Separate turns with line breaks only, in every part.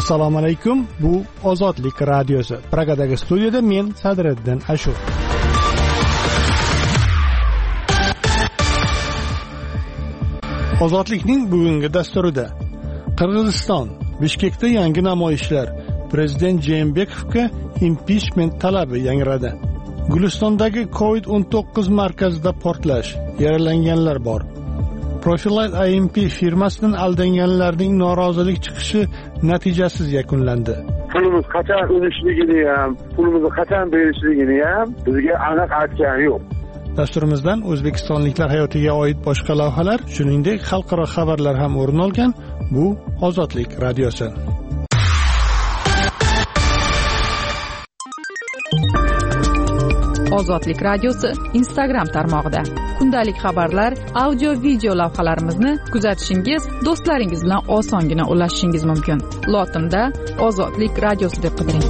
Assalomu alaykum. Bu Ozodlik radiosi. Pragadagi studiyada men Sadriddin Ashur. Ozodlikning bugungi dasturida Qirg'iziston, Bishkekda yangi namoyishlar, prezident Jeenbekovga impichment talabi yangradi. Gulistondagi COVID-19 markazida portlash, yaralanganlar bor. Profilite IMP firmasidan aldanganlarning norozilik chiqishi natijasiz yakunlandi.
Pulimiz qachon unishligini ham, pulimizni qachon berishligini ham bizga aniq aytgani yo'q.
Dasturimizdan o'zbekistonliklar hayotiga oid boshqa lavhalar, shuningdek xalqaro xabarlar ham o'rin olgan. Bu Ozodlik radiosi.
Ozodlik radiosi Instagram tarmog'ida kundalik xabarlar, audio, video lavhalarimizni kuzatishingiz, do'stlaringiz bilan osongina ulashishingiz mumkin. Lotinda Ozodlik radiosi deb qidiring.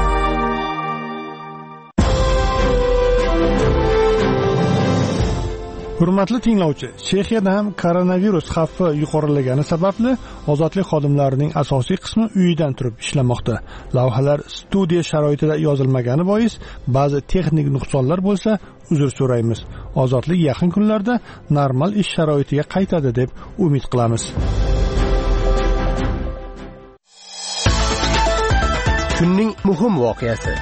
Hurmatli tinglovchi, Chexiyada ham koronavirus xavfi yuqorilagani sababli ozodlik xodimlarining asosiy qismi uyidan turib ishlamoqda. Lavhalar studiya sharoitida yozilmagani bois ba'zi texnik nuqsonlar bo'lsa, uzr so'raymiz. Ozodlik yaqin kunlarda normal ish sharoitiga qaytadi deb umid qilamiz.
Kunning muhim voqeasi.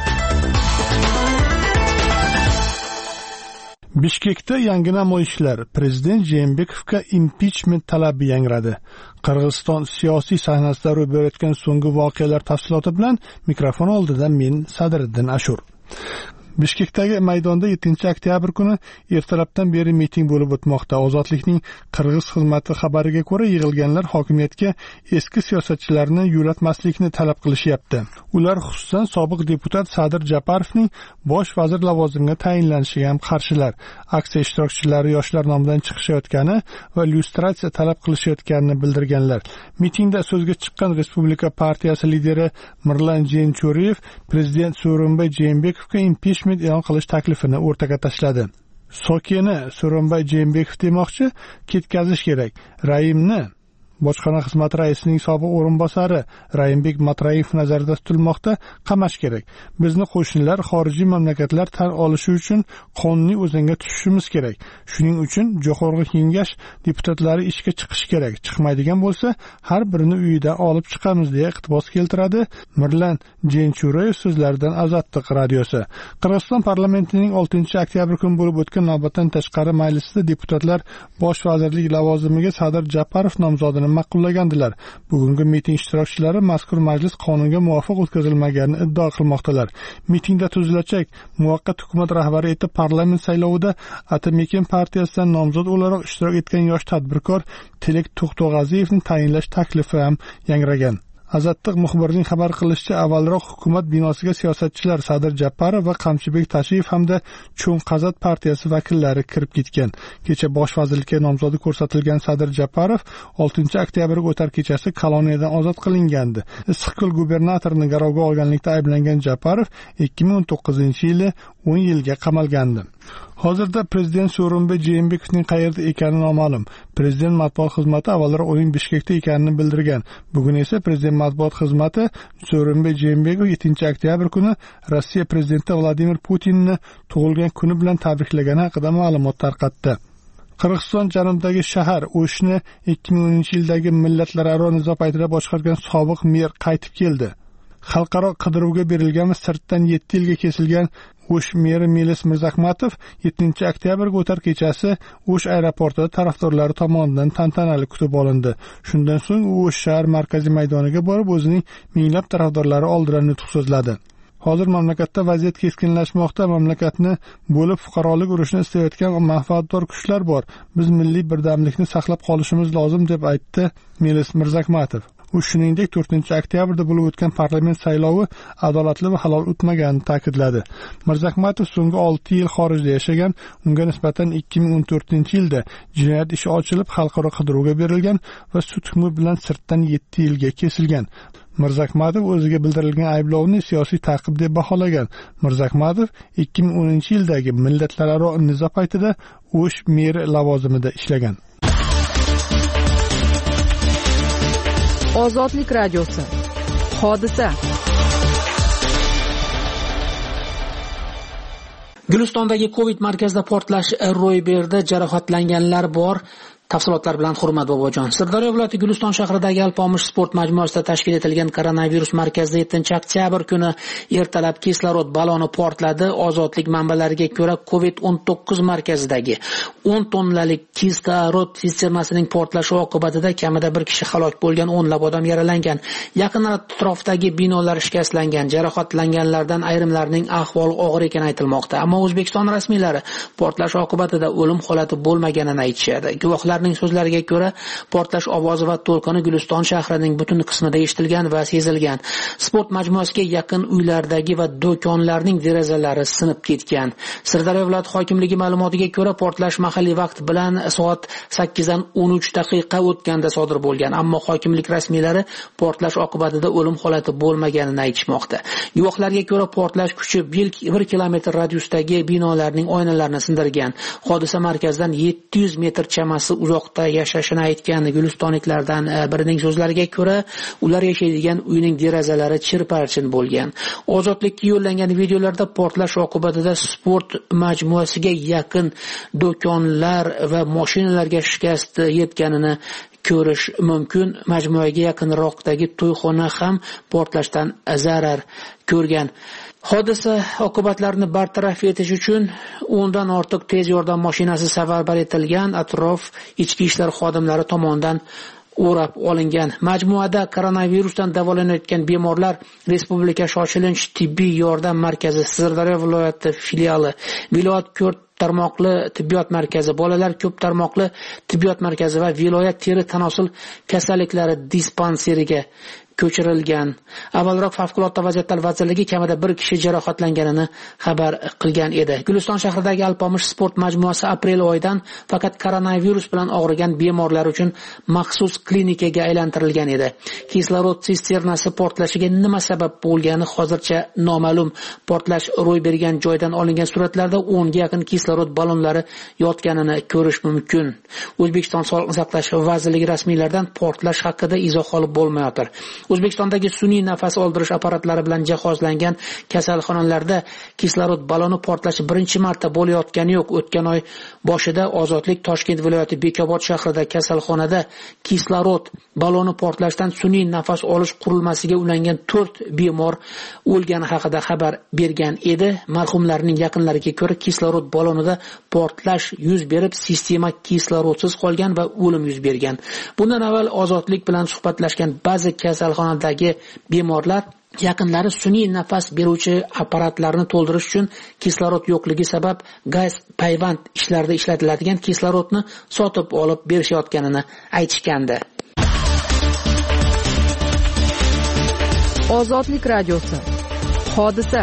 Bishkekda yangi namoyishlar, prezident Jeenbekovga impichment talabi yangradi. Qirg'iziston siyosiy sahnasida ro'y berayotgan so'nggi voqealar tafsiloti bilan mikrofon oldida men Sadriddin Ashur. Bishkekdagi maydonda 7-oktyabr kuni ertalabdan beri miting bo'lib o'tmoqda. Ozodlikning Qirg'iz xizmati xabariga ko'ra, yig'ilganlar hokimiyatga eski siyosatchilarni yo'latmaslikni talab qilishyapti. Ular xususan sobiq deputat Sadir Japarovning bosh vazir lavozimiga tayinlanishiga ham qarshilar. Aksiya ishtirokchilari yoshlar nomidan chiqishayotgani va lyustratsiya talab qilishayotganini bildirganlar. Mitingda so'zga chiqqan Respublika partiyasi lideri Mirlan Jenchuriyev prezident Sooronbay Jeenbekovga impichment e'lon qilish taklifini o'rtaga tashladi. Sokeni Sooronbay Jeenbekov demoqchi, ketkazish kerak. Raimni bojxona xizmati raisining sobiq o'rinbosari Raimbek Matrayev nazarda tutilmoqda, qamash kerak. Bizni qo'shnilar xorijiy mamlakatlar tan olishi uchun qonuniy o'zanga tushishimiz kerak. Shuning uchun Jo'qorg'i Kengash deputatlari ishga chiqishi kerak. Chiqmaydigan bo'lsa, har birini uyidan olib chiqamiz deya iqtibos keltiradi Mirlan Jenchuriyev so'zlaridan Ozodlik radiosi. Qirg'iziston parlamentining 6-oktyabr kuni bo'lib o'tgan navbatdan tashqari majlisida deputatlar bosh vazirlik lavozimiga Sadir Japarov nomzodini ma'qullagandilar. Bugungi miting ishtirokchilari mazkur majlis qonunga muvofiq o'tkazilmaganini iddao qilmoqdalar. Mitingda tuzilajak muvaqqat hukumat rahbari etib parlament saylovida Atamekin partiyasidan nomzod o'laroq ishtirok etgan yosh tadbirkor Tilek To'xtog'aziyevni tayinlash taklifi ham yangragan. Azatliq muxbirining xabar qilishicha, avvalroq hukumat binosiga siyosatchilar Sadir Japarov va Qamchibek Tashiyev hamda Cho'nqazat partiyasi vakillari kirib ketgan. Kecha bosh vazirlikka nomzodi ko'rsatilgan Sadir Japarov 6-oktyabrga o'tar kechasi koloniyadan ozod qilingandi. Issiqko'l gubernatorini garovga olganlikda ayblangan Japarov 2019-yili 10 yilga qamalgandi. Hozirda prezident Sooronbay Jeenbekovning qayerda ekani noma'lum. Prezident matbuot xizmati avvalroq uning Bishkekda ekanini bildirgan. Bugun esa prezident matbuot xizmati Sooronbay Jeenbekov 7-oktyabr kuni Rossiya prezidenti Vladimir Putinni tug'ilgan kuni bilan tabriklagani haqida ma'lumot tarqatdi. Qirg'iziston janubidagi shahar O'shni 2010-yildagi millatlararo nizo paytida boshqargan sobiq mer qaytib keldi. Xalqaro qidiruvga berilgan va sirtdan 7 yilga kesilgan O'sh meri Melis Mirzahmatov 7-oktyabrga o'tar kechasi O'sh aeroportida tarafdorlari tomonidan tantanali kutib olindi. Shundan so'ng u O'sh shahar markaziy maydoniga borib, o'zining minglab tarafdorlari oldida nutq so'zladi. Hozir mamlakatda vaziyat keskinlashmoqda. Mamlakatni bo'lib fuqarolik urushini istayotgan manfaatdor kuchlar bor. Biz milliy birdamlikni saqlab qolishimiz lozim deb aytdi Melis Mirzahmatov. U shuningdek 4-oktyabrda bo'lib o'tgan parlament saylovi adolatli va halol o'tmaganini ta'kidladi. Mirzahmatov so'nggi 6 yil xorijda yashagan, unga nisbatan 2014-yilda jinoyat ishi ochilib, xalqaro qidiruvga berilgan va sud hukmi bilan sirtdan 7 yilga kesilgan. Mirzahmatov o'ziga bildirilgan ayblovni siyosiy ta'qib deb baholagan. Mirzahmatov 2010-yildagi millatlararo nizo paytida O'sh meri lavozimida ishlagan.
Ozodlik radiosi. Hodisa.
Gulistondagi Covid markazida portlash ro'y berdi. Jarohatlanganlar bor. Tafsilotlar bilan Hurmat Bobojon. Sirdaryo viloyati Guliston shahridagi Alpomish sport majmuasida tashkil etilgan koronavirus markazida 7-oktyabr kuni ertalab kislorod baloni portladi. Ozodlik manbalariga ko'ra, Covid-19 markazidagi 10 tonnalik kislorod sisternasining portlashi oqibatida kamida bir kishi halok bo'lgan, o'nlab odam yaralangan. Yaqin atrofdagi binolar shikastlangan. Jarohatlanganlardan ayrimlarining ahvoli og'ir ekani aytilmoqda. Ammo O'zbekiston rasmiylari portlash oqibatida o'lim holati bo'lmaganini aytishadi. Guvohlar so'zlariga ko'ra, portlash ovozi va to'lqini Guliston shahrining butun qismida eshitilgan va sezilgan. Sport majmuasiga yaqin uylardagi va do'konlarning derazalari sinib ketgan. Sirdaryo viloyat hokimligi ma'lumotiga ko'ra, portlash mahalliy vaqt bilan soat 8:13 o'tganda sodir bo'lgan, ammo hokimlik rasmiylari portlash oqibatida o'lim holati bo'lmaganini aytishmoqda. Guvohlarga ko'ra, portlash kuchi 1 kilometr radiusdagi binolarning oynalarini sindirgan. Hodisa markazidan 700 metr chamasi uzoqda yashashini aytgan gulistonliklardan birining so'zlariga ko'ra, ular yashaydigan uyning derazalari chirparchin bo'lgan. Ozodlikka yo'llangan videolarda portlash oqibatida sport majmuasiga yaqin do'konlar va mashinalarga shikast yetganini ko'rish mumkin. Majmuaga yaqinroqdagi to'yxona ham portlashdan zarar ko'rgan. Hodisa oqibatlarini bartaraf etish uchun 10 dan ortiq tez yordam mashinasi safarbar etilgan. Atrof ichki ishlar xodimlari tomonidan o'rab olingan. Majmuada koronavirusdan davolanayotgan bemorlar Respublika shoshilinch tibbiy yordam markazi Sirdaryo viloyati filiali, viloyat 4 tarmoqli tibbiyot markazi, bolalar ko'p tarmoqli tibbiyot markazi va viloyat teri tanosul kasalliklari dispanseriga ko'chirilgan. Avvalroq favqulodda vaziyatlar vazirligi kamida bir kishi jarohatlanganini xabar qilgan edi. Guliston shahridagi Alpomish sport majmuasi aprel oyidan faqat koronavirus bilan og'rigan bemorlar uchun maxsus klinikaga aylantirilgan edi. Kislorod sisternasi portlashiga nima sabab bo'lgani hozircha noma'lum. Portlash ro'y bergan joydan olingan suratlarda 10 ga yaqin kislorod ballonlari yotganini ko'rish mumkin. O'zbekiston Sog'liqni saqlash vazirligi rasmiylaridan portlash haqida izoh olib bo'lmayotir. O'zbekistondagi sun'iy nafas oldirish apparatlari bilan jihozlangan kasalxonalarda kislorod baloni portlashi birinchi marta bo'layotgani yo'q. O'tgan oy boshida Ozodlik Toshkent viloyati Bekobod shahrida kasalxonada kislorod baloni portlashdan sun'iy nafas olish qurilmasiga ulangan 4 bemor o'lgani haqida xabar bergan edi. Marhumlarning yaqinlariga ko'ra, kislorod balonida portlash yuz berib, sistema kislorodsiz qolgan va o'lim yuz bergan. Bundan avval Ozodlik bilan suhbatlashgan ba'zi kasalxonadagi bemorlar yaqinlari sun'iy nafas beruvchi apparatlarni to'ldirish uchun kislorod yo'qligi sabab gaz payvand ishlarida ishlatiladigan kislorodni sotib olib berishayotganini aytishgandi.
Ozodlik radiosi. Hodisa.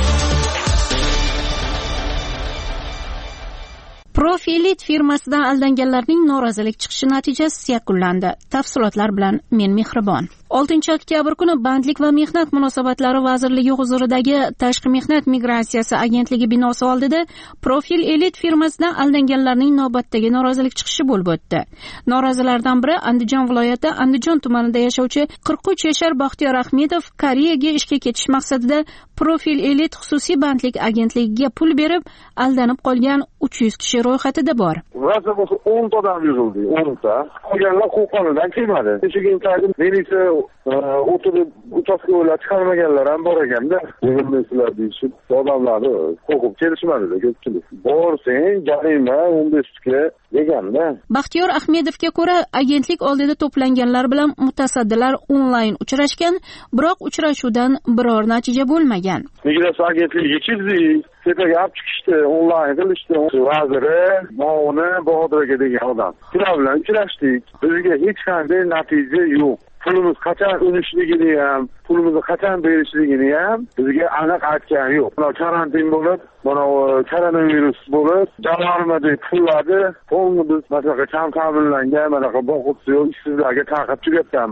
Profilit firmasidan aldanganlarning norozilik chiqishi natijasi yakunlandi. Tafsilotlar bilan men Mehribon. 6-oktyabr kuni Bandlik va mehnat munosabatlari vazirligi huzuridagi Tashqi mehnat migratsiyasi agentligi binosi oldida Profil Elit firmasidan aldanganlarning navbatdagi norozilik chiqishi bo'lib o'tdi. Norozilardan biri Andijon viloyati Andijon tumanida yashovchi 43 yashar Baxtiyor Ahmedov Koreyaga ishga ketish maqsadida Profil Elit xususiy bandlik agentligiga pul berib aldanib qolgan 300 kishi ro'yxatida bor.
Rosa bo'lsa 10 ta odam yig'ildi, 10 ta. Qolganlar qo'qonidan kelmadi. Keyin militsiya o'tirib uchastkavolar chiqarmaganlar ham bor ekanda. Yig'ilmaysizlar deyishib, odamlarni qo'rqib kelishmadi-da ko'pchilik. Borsang, jarima 15 ga deganda.
Baxtiyor Ahmedovga ko'ra, agentlik oldida to'planganlar bilan mutasaddilar onlayn uchrashgan, biroq uchrashuvdan biror natija bo'lmagan.
Migratsiya agentligiga chizdik, tepaga olib chiqishdi, onlayn qilishdi. Vaziri, Mavni Bahodir aka degan odam. Ular bilan uchrashdik. Bizga hech qanday natija yo'q. Pulimiz qachon o'nishligini ham, pulimizni qachon berishligini ham bizga aniq aytgan yo'q. Mana karantin bo'lib, mana koronavirus bo'lib, jamg'armadagi pullarni biz masalan kam ta'minlangan, mana boquvchi ishsizlarga tarqatib tugatganmiz.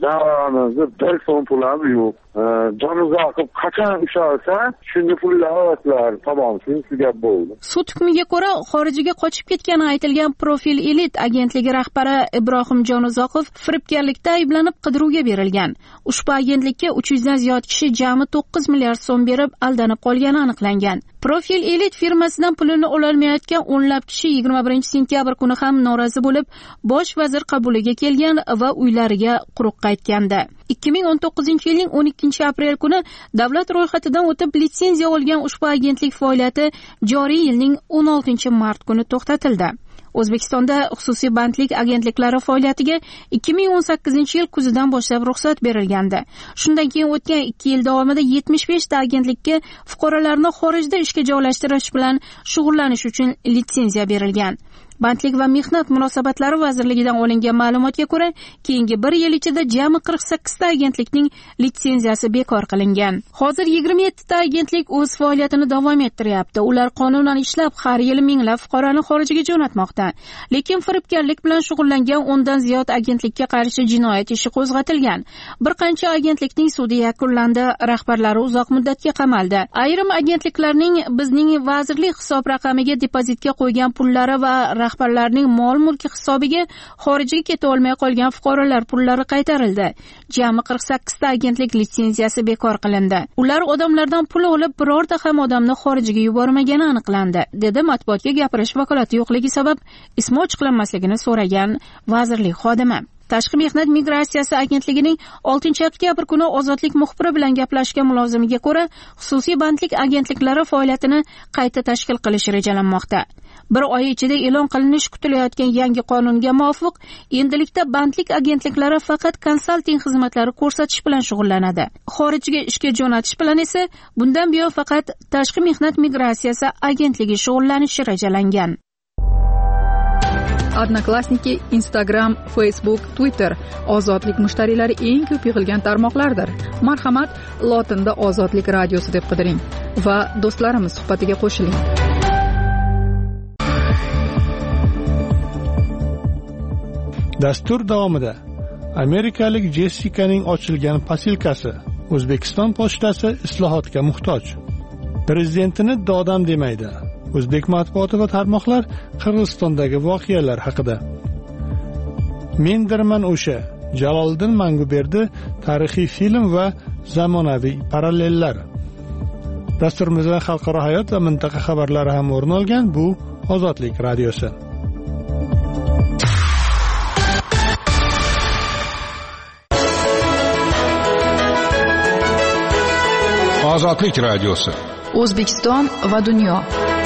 Davramizni bir so'm pul ham yo'q. Jonuzoqib qachon ushalsa, shunda pullar olasizlar. Tamom, shunisi gap bo'ldi.
Sud hukmiga ko'ra xorijiga qochib ketgani aytilgan Profil Elite agentligi rahbari Ibrohim Jonuzoqov firibgarlikda ayblanib qidiruvga berilgan. Ushbu agentlikka 300 dan ziyod kishi jami 9 milliard so'm berib aldanib qolgani aniqlangan. Profil Elite firmasidan pulini ololmayotgan o'nlab kishi 21-sentyabr kuni ham norozi bo'lib, bosh vazir qabuliga kelgan va uylariga quruq qaytgandi. 2019-yilning 12-aprel kuni davlat ro'yxatidan o'tib litsenziya olgan ushbu agentlik faoliyati joriy yilning 16-mart kuni to'xtatildi. O'zbekistonda xususiy bandlik agentliklari faoliyatiga 2018-yil kuzidan boshlab ruxsat berilgandi. Shundan keyin o'tgan 2 yil davomida 75 ta agentlikka fuqarolarni xorijda ishga joylashtirish bilan shug'ullanish uchun litsenziya berilgan. Bandlik va mehnat munosabatlari vazirligidan olingan ma'lumotga ko'ra, keyingi 1 yil ichida jami 48 ta agentlikning litsenziyasi bekor qilingan. Hozir 27 ta agentlik o'z faoliyatini davom ettiryapti. Ular qonunan ishlab, har yili minglab fuqaroni xorijga jo'natmoqda. Lekin firibgarlik bilan shug'ullangan 10 dan ziyod agentlikka qarshi jinoyat ishi qo'zg'atilgan. Bir qancha agentlikning sudi yakunlandi, rahbarlari uzoq muddatga qamaldi. Ayrim agentliklarning bizning vazirlik hisob raqamiga depozitga qo'ygan pullari va rahbarlarning mol-mulki hisobiga xorijga keta olmay qolgan fuqarolar pullari qaytarildi. Jami 48 ta agentlik litsenziyasi bekor qilindi. Ular odamlardan pul olib, birorta ham odamni xorijga yubormagani aniqlandi, dedi matbuotga gapirish vakolati yo'qligi sabab ismi ochiqlanmasligini so'ragan vazirlik xodimi. Tashqi mehnat migratsiyasi agentligining 6-oktyabr kuni Ozodlik muxbiri bilan gaplashgan mulozimiga ko'ra, xususiy bandlik agentliklari faoliyatini qayta tashkil qilish rejalanmoqda. Bir oy ichida e'lon qilinishi kutilayotgan yangi qonunga muvofiq, endilikda bandlik agentliklari faqat konsalting xizmatlari ko'rsatish bilan shug'ullanadi. Xorijga ishga jo'natish bilan esa bundan buyon faqat tashqi mehnat migratsiyasi agentligi shug'ullanishi rejalangan.
Odnoklassniki, Instagram, Facebook, Twitter ozodlik mushtariylari eng ko'p yig'ilgan tarmoqlardir. Marhamat, lotinda Ozodlik radiosi deb qidiring va do'stlarimiz suhbatiga qo'shiling.
Dastur davomida amerikalik Jessikaning ochilgan posilkasi, O'zbekiston pochtasi islohotga muhtoj. Prezidentini dodam demaydi. O'zbek matbuoti va tarmoqlar Qirg'izistondagi voqealar haqida. Mendirman o'sha Jaloliddin Manguberdi tarixiy film va zamonaviy parallellar. Dasturimizda xalqaro hayot va mintaqa xabarlari ham o'rin olgan. Bu Ozodlik radiosi.
Ozodlik radiosi.
O'zbekiston va dunyo.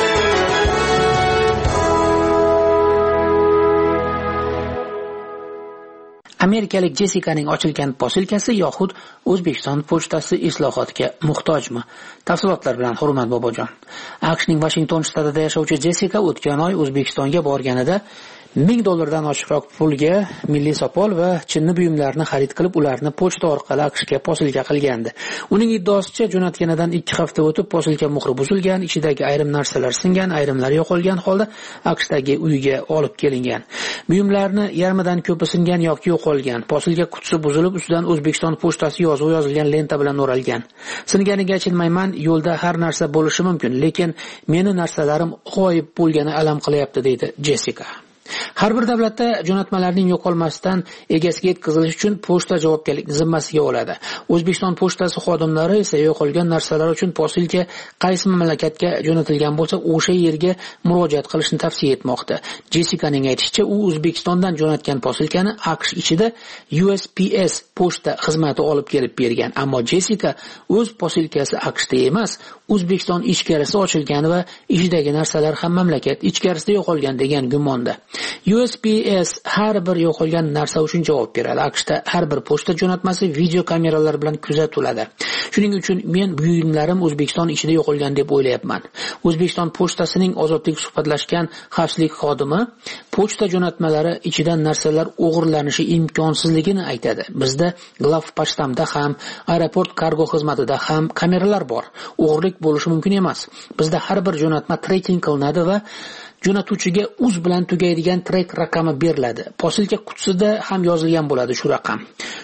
Amerikalik Jessikaning ochilgan posilkasi yoxud O'zbekiston pochtasi islohotga muhtojmi? Tafsilotlar bilan Hurmat Bobojon. AQShning Washington shtatida yashovchi Jessika o'tgan oy O'zbekistonga borganida $1000 dan oshiqroq pulga milliy sopol va chinni buyumlarni xarid qilib, ularni pochta orqali AQShga posilka qilgandi. Uning iddaosicha, jo'natganidan 2 hafta o'tib posilka muhri buzilgan, ichidagi ayrim narsalar singan, ayrimlari yo'qolgan holda AQShdagi uyiga olib kelingan. Buyumlarni yarmidan ko'pi singan yoki yo'qolgan. Posilka qutisi buzilib, ustidan O'zbekiston pochtasi yozuvi yozilgan lenta bilan o'ralgan. Singaniga achinmayman, yo'lda har narsa bo'lishi mumkin, lekin meni narsalarim g'oyib bo'lgani alam qilyapti, deydi Jessika. Har bir davlatda jo'natmalarning yo'qolmasdan egasiga yetkazilish uchun pochta javobgarlikni zimmasiga oladi. O'zbekiston pochtasi xodimlari esa yo'qolgan narsalar uchun posilka qaysi mamlakatga jo'natilgan bo'lsa, o'sha yerga murojaat qilishni tavsiya etmoqda. Jessikaning aytishicha, u O'zbekistondan jo'natgan posilkani AQSh ichida USPS pochta xizmati olib kelib bergan. Ammo Jessika o'z posilkasi AQShda emas, O'zbekiston ichkarisida ochilgan va ichidagi narsalar ham mamlakat ichkarisida yo'qolgan degan gumonda. USPS har bir yo'qolgan narsa uchun javob beradi. AQShda har bir pochta jo'natmasi video kameralar bilan kuzatiladi. Shuning uchun men buyumlarim O'zbekiston ichida yo'qolgan deb o'ylayapman. O'zbekiston pochtasining ozodlik suhbatlashgan xavfsizlik xodimi pochta jo'natmalari ichidan narsalar o'g'irlanishi imkonsizligini aytadi. Bizda Glawpochtamda ham, aeroport kargo xizmatida ham kameralar bor. O'g'irlik bo'lishi mumkin emas. Bizda har bir jo'natma tracking qilinadi va jo'natuvchiga uz bilan tugaydigan trek raqami beriladi. Posilka qutisida ham yozilgan bo'ladi shu raqam.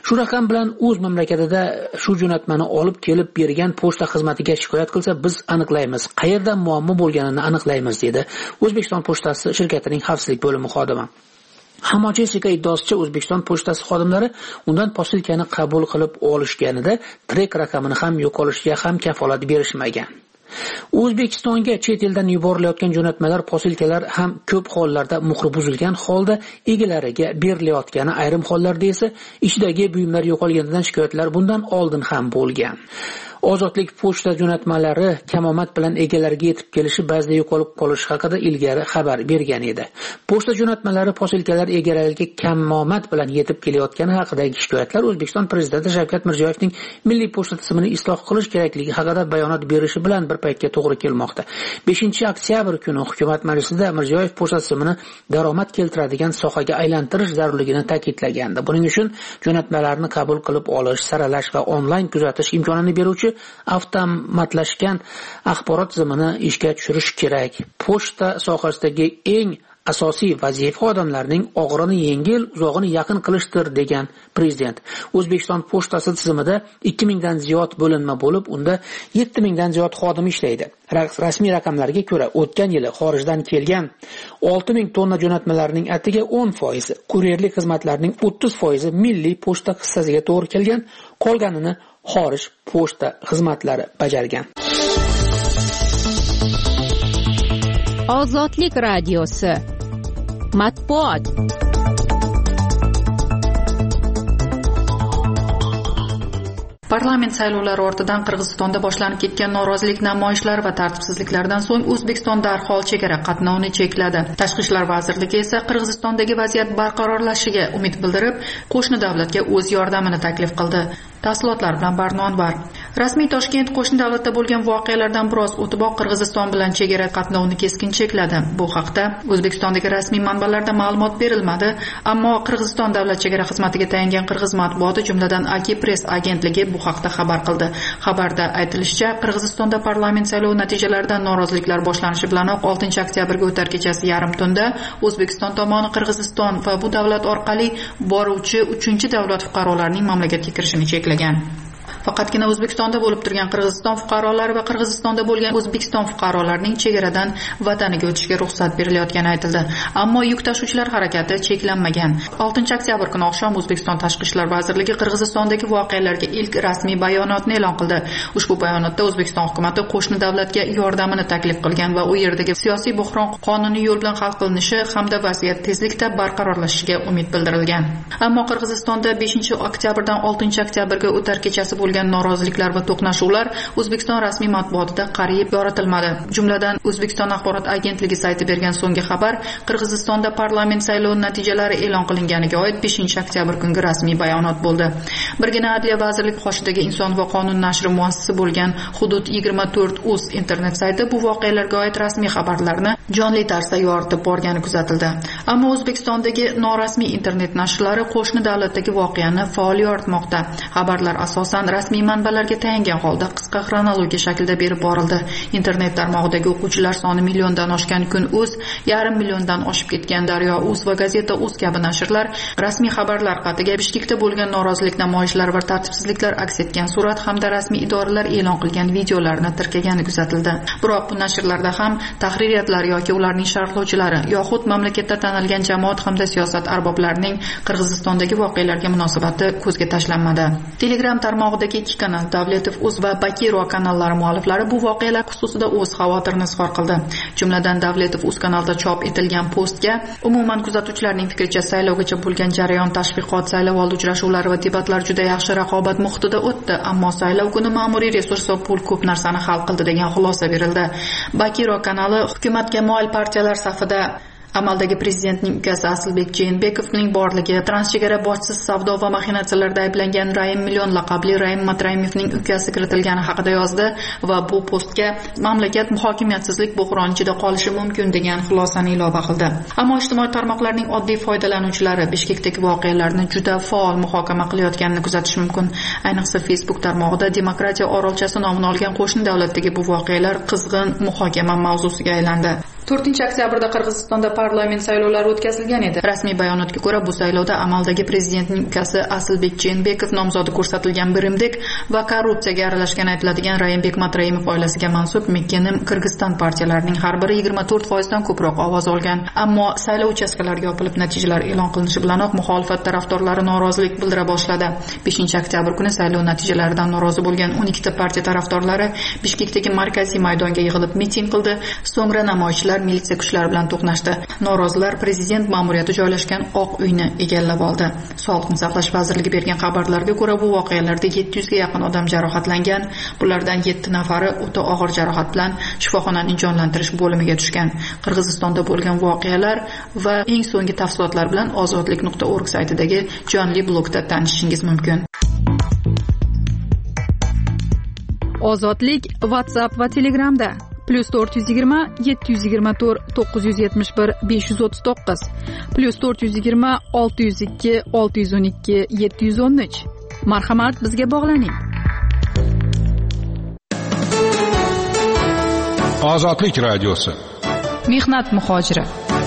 Shu raqam bilan o'z mamlakatida shu jo'natmani olib kelib bergan pochta xizmatiga shikoyat qilsa, biz aniqlaymiz, qayerda muammo bo'lganini aniqlaymiz, dedi O'zbekiston pochtasi shirkatining xavfsizlik bo'limi xodimi. Ammo Jessica iddaosicha O'zbekiston pochtasi xodimlari undan posilkani qabul qilib olishganida trek raqamini ham yo'qolishiga ham kafolat berishmagan. O'zbekistonga chet eldan yuborilayotgan jo'natmalar, posilkalar ham ko'p hollarda muhri buzilgan holda egalariga berilayotgani, ayrim hollarda esa ichidagi buyumlar yo'qolganidan shikoyatlar bundan oldin ham bo'lgan. Ozodlik pochta jo'natmalari kamomad bilan egalariga yetib kelishi, ba'zida yo'qolib qolishi haqida ilgari xabar bergan edi. Pochta jo'natmalari, posilkalar egalariga kamomad bilan yetib kelayotgani haqidagi shikoyatlar O'zbekiston prezidenti Shavkat Mirziyoyevning milliy pochta tizimini isloh qilish kerakligi haqida bayonot berishi bilan bir paytga to'g'ri kelmoqda. 5-oktyabr kuni hukumat majlisida Mirziyoyev pochta tizimini daromad keltiradigan sohaga aylantirish zarurligini ta'kidlagandi. Buning uchun jo'natmalarni qabul qilib olish, saralash va onlayn kuzatish imkonini beruvchi avtomatlashgan axborot tizimini ishga tushirish kerak. Pochta sohasidagi eng asosiy vazifa odamlarning og'irini yengil, uzog'ini yaqin qilishdir, degan prezident. O'zbekiston pochtasi tizimida 2000 dan ziyod bo'linma bo'lib, unda 7000 dan ziyod xodim ishlaydi. Rasmiy raqamlarga ko'ra, o'tgan yili xorijdan kelgan 6000 tonna jo'natmalarning atiga 10%, kuryerlik xizmatlarning 30% milliy pochta hissasiga to'g'ri kelgan, qolganini xorij pochta xizmatlari bajargan.
Ozodlik radiosi matbuot.
Parlament saylovlari ortidan Qirg'izistonda boshlanib ketgan norozilik namoyishlari va tartibsizliklardan so'ng O'zbekiston darhol chegara qatnovini chekladi. Tashqi ishlar vazirligi esa Qirg'izistondagi vaziyat barqarorlashishiga umid bildirib, qo'shni davlatga o'z yordamini taklif qildi. Tafsilotlar bilan Barnon var. Rasmiy Toshkent qo'shni davlatda bo'lgan voqealardan biroz o'tiboq Qirg'iziston bilan chegara qatnovini keskin chekladi. Bu haqda O'zbekistondagi rasmiy manbalarda ma'lumot berilmadi, ammo Qirg'iziston davlat chegara xizmatiga tayangan qirg'iz matbuoti, jumladan Aki-press agentligi bu haqda xabar qildi. Xabarda aytilishicha, Qirg'izistonda parlament saylovi natijalaridan noroziliklar boshlanishi bilanoq 6-oktyabrga o'tar kechasi yarim tunda O'zbekiston tomoni Qirg'iziston va bu davlat orqali boruvchi 3-davlat fuqarolarining mamlakatga kirishini cheklagan. Faqatgina O'zbekistonda bo'lib turgan Qirg'iziston fuqarolari va Qirg'izistonda bo'lgan O'zbekiston fuqarolarining chegaradan vataniga o'tishga ruxsat berilayotgani aytildi. Ammo yuk tashuvchilar harakati cheklanmagan. 6-oktyabr kuni oqshom O'zbekiston Tashqi ishlar vazirligi Qirg'izistondagi voqealarga ilk rasmiy bayonotni e'lon qildi. Ushbu bayonotda O'zbekiston hukumatı qo'shni davlatga yordamini taklif qilgan va u yerdagi siyosiy buhron qonuniy yo'l bilan hal qilinishi hamda vaziyat tezlikda barqarorlashishiga umid bildirilgan. Ammo Qirg'izistonda 5-oktyabrdan 6-oktyabrga o'tar kechasi bo'lgan noroziliklar va to'qnashuvlar O'zbekiston rasmiy matbuotida qariyb yoritilmadi. Jumladan O'zbekiston axborot agentligi sayti bergan so'nggi xabar Qirg'izistonda parlament saylovi natijalari e'lon qilinganiga oid 5-oktyabr kungi rasmiy bayonot bo'ldi. Birgina Adliya vazirligi qoshidagi Inson va qonun nashri muassisi bo'lgan Hudud 24.uz internet sayti bu voqealarga oid rasmiy xabarlarni jonli tarzda yoritib borgani kuzatildi. Ammo O'zbekistondagi norasmiy internet nashrlari qo'shni davlatdagi voqeani faol yoritmoqda. Xabarlar asosan rasmiy manbalarga tayangan holda qisqa xronologiya shaklda berib borildi. Internet tarmog'idagi o'quvchilar soni milliondan oshgan Kun.uz, yarim milliondan oshib ketgan Daryo.uz va Gazeta.uz kabi nashrlar rasmiy xabarlar qatiga Bishkekda bo'lgan norozilik namoyishlari va tartibsizliklar aks etgan surat hamda rasmiy idoralar e'lon qilgan videolarni tirkagani kuzatildi. Biroq bu nashrlarda ham tahririyatlar yoki ularning sharhlovchilari yoxud mamlakatda tanilgan jamoat hamda siyosat arboblarining Qirg'izistondagi voqealarga munosabati ko'zga tashlanmadi. Telegram tarmog'idagi 2 kanal Davletov.uz va Bakiro kanallari mualliflari bu voqealar xususida o'z xavotirini izhor qildi. Jumladan Davletov.uz kanalida chop etilgan postga umuman kuzatuvchilarning fikricha saylovgacha bo'lgan jarayon, tashviqot, saylovoldi uchrashuvlari va debatlar juda yaxshi raqobat muhitida o'tdi, ammo saylov kuni ma'muriy resurs va pul ko'p narsani hal qildi degan xulosa berildi. Bakiro kanali hukumatga moyil partiyalar safida amaldagi prezidentning ukasi Aslbek Jeenbekovning borligi, transchegara bojsiz savdo va maxinatsiyalarda ayblangan Raim Million laqabli Raim Matraimovning ukasi kiritilgani haqida yozdi va bu postga mamlakat muhokamatsizlik buhronichida qolishi mumkin degan xulosani ilova qildi. Ammo ijtimoiy tarmoqlarning oddiy foydalanuvchilari Bishkekdagi voqealarni juda faol muhokama qilayotganini kuzatish mumkin. Ayniqsa Facebook tarmog'ida Demokratiya orolchasi nomini olgan qo'shni davlatdagi bu voqealar qizg'in muhokama mavzusiga aylandi. 4-oktyabrda Qirg'izistonda parlament saylovlari o'tkazilgan edi. Rasmiy bayonotga ko'ra, bu saylovda amaldagi prezidentning ukasi Asilbek Jeenbekov nomzodi ko'rsatilgan Birimdek va korrupsiyaga aralashgan aytiladigan Raimbek Matraimov oilasiga mansub Mekkenim Qirg'iziston partiyalarining har biri 24% dan ko'proq ovoz olgan. Ammo saylov uchastkalariga yopilib natijalar e'lon qilinishi bilanoq muxolifat tarafdorlari norozilik bildira boshladi. 5-oktyabr kuni saylov natijalaridan norozi bo'lgan 12 ta partiya tarafdorlari Bishkekdagi markaziy maydonga yig'ilib miting qildi. So'ngra namoyishchilar militsiya kuchlari bilan to'qnashdi. Norozilar prezident ma'muriyati joylashgan Oq uyni egallab oldi. Sog'liqni saqlash vazirligi bergan xabarlarga ko'ra, bu voqealarda 700 ga yaqin odam jarohatlangan. Bulardan 7 nafari o'ta og'ir jarohat bilan shifoxonaning jonlantirish bo'limiga tushgan. Qirg'izistonda bo'lgan voqealar va eng so'nggi tafsilotlar bilan ozodlik.org saytidagi jonli blogda tanishishingiz mumkin. Ozodlik WhatsApp va Telegramda +420 724 971 539 +420 602 612 713. Marhamat, bizga bog'laning.
Ozodlik radiosi.
Mehnat muhojiri.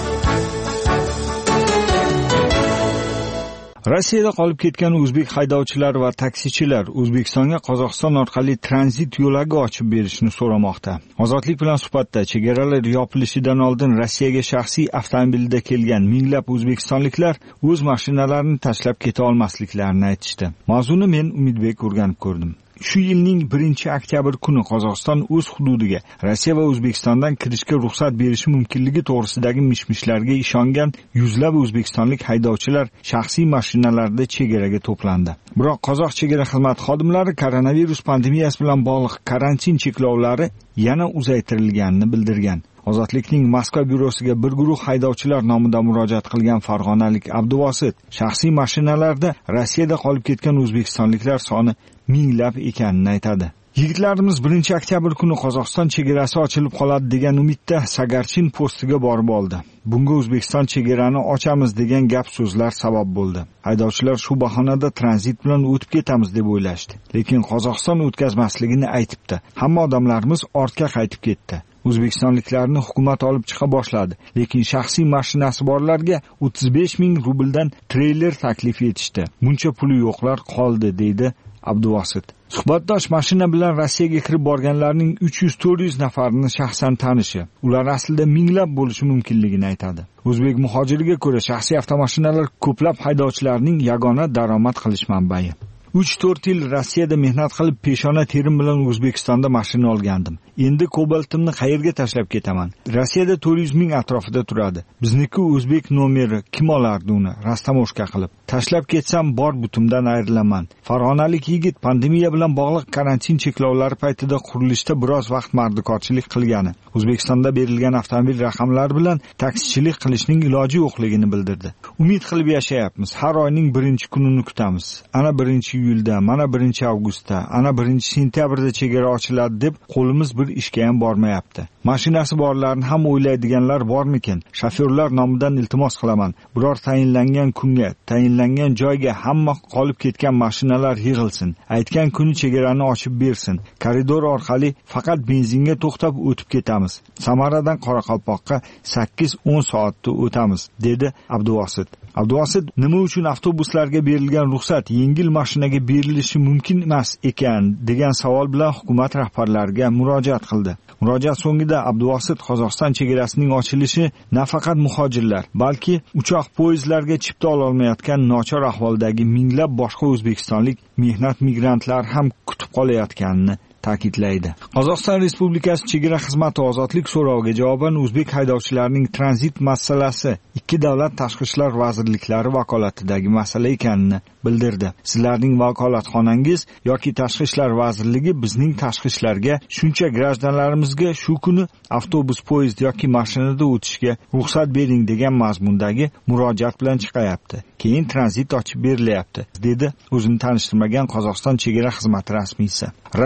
Rossiyada qolib ketgan o'zbek haydovchilar va taksichilar O'zbekistonga Qozog'iston orqali tranzit yo'lagi ochib berishni so'ramoqda. Ozodlik bilan suhbatda chegaralar yopilishidan oldin Rossiyaga shaxsiy avtomobilda kelgan minglab o'zbekistonliklar o'z mashinalarini tashlab keta olmasliklarini aytishdi. Mavzuni men Umidbek o'rganib ko'rdim. Shu yilning 1-oktyabr kuni Qozog'iston o'z hududiga Rossiya va O'zbekistondan kirishga ruxsat berishi mumkinligi to'g'risidagi mishmishlarga ishongan yuzlab o'zbekistonlik haydovchilar shaxsiy mashinalarida chegaraga to'plandi. Biroq qozoq chegara xizmati xodimlari koronavirus pandemiyasi bilan bog'liq karantin cheklovlari yana uzaytirilganini bildirgan. Ozodlikning Moskva byurosiga bir guruh haydovchilar nomidan murojaat qilgan farg'onalik Abduvosit shaxsiy mashinalarda Rossiyada qolib ketgan o'zbekistonliklar soni minglab ekanini aytadi. Yigitlarimiz 1-oktyabr kuni Qozog'iston chegarasi ochilib qoladi degan umidda Sagarchin postiga borib oldi. Bunga O'zbekiston chegarani ochamiz degan gap so'zlar sabab bo'ldi. Haydovchilar shu bahonada tranzit bilan o'tib ketamiz deb o'ylashdi. Lekin Qozog'iston o'tkazmasligini aytibdi. Hamma odamlarimiz ortga qaytib ketdi. O'zbekistonliklarni hukumat olib chiqa boshladi, lekin shaxsiy mashinasi borlarga 35 ming rubldan treyler taklif etishdi. Buncha puli yo'qlar qoldi, deydi Abduvosit. Suhbatdosh mashina bilan Rossiyaga kirib borganlarning 300-400 nafarini shaxsan tanishi. Ular aslida minglab bo'lishi mumkinligini aytadi. O'zbek muhojiriga ko'ra shaxsiy avtomashinalar ko'plab haydovchilarning yagona daromad qilish manbai. 3-4 yil Rossiyada mehnat qilib peshona terim bilan O'zbekistonda mashina olgandim. Endi kobaltimni qayerga tashlab ketaman? Rossiyada 400 ming atrofida turadi. Bizniki o'zbek nomeri, kim olardi uni rastamoshka qilib? Tashlab ketsam bor butumdan ayrilaman. Farg'onalik yigit pandemiya bilan bog'liq karantin cheklovlari paytida qurilishda biroz vaqt mardikorchilik qilgani, O'zbekistonda berilgan avtomobil raqamlari bilan taksichilik qilishning iloji yo'qligini bildirdi. Umid qilib yashayapmiz. Har oyning 1-kunini kutamiz. Ana 1-iyulda, mana 1-avgustda, ana 1-sentyabrda chegara ochiladi deb qo'limiz bir ishga ham bormayapti. Mashinasi borlarni ham o'ylaydiganlar bormikin? Shofyorlar nomidan iltimos qilaman. Biror tayinlangan kunga, tayinlangan joyga hamma qolib ketgan mashinalar yig'ilsin. Aytgan kuni chegarani ochib bersin. Koridor orqali faqat benzinga to'xtab o'tib ketamiz. Samaradan Qoraqalpoqqa 8-10 soatda o'tamiz, dedi Abduvosit. Abduvosit nima uchun avtobuslarga berilgan ruxsat yengil mashinaga berilishi mumkin emas ekan degan savol bilan hukumat rahbarlariga murojaat qildi. Murojaat so'ngida Abduvosit Qozog'iston chegarasining ochilishi nafaqat muhojirlar, balki uchoq poyezdlarga chipta ola olmayotgan nochor ahvoldagi minglab boshqa o'zbekistonlik mehnat migrantlar ham kutib qolayotganini ta'kidlaydi. Qozog'iston Respublikasi chegara xizmati ozodlik so'roviga javoban o'zbek haydovchilarining tranzit masalasi ikki davlat tashqi ishlar vazirliklari vakolatidagi masala ekanini bildirdi. Sizlarning vakolatxonangiz yoki tashqi ishlar vazirligi bizning tashqi ishlarga shuncha grajdanlarimizga shu kuni avtobus, poyezd yoki mashinada o'tishga ruxsat bering degan mazmundagi murojaat bilan chiqayapti. Keyin tranzit ochib berilyapti, dedi o'zini tanishtirmagan Qozog'iston chegara xizmati rasmiysi. Rossiya Qozog'iston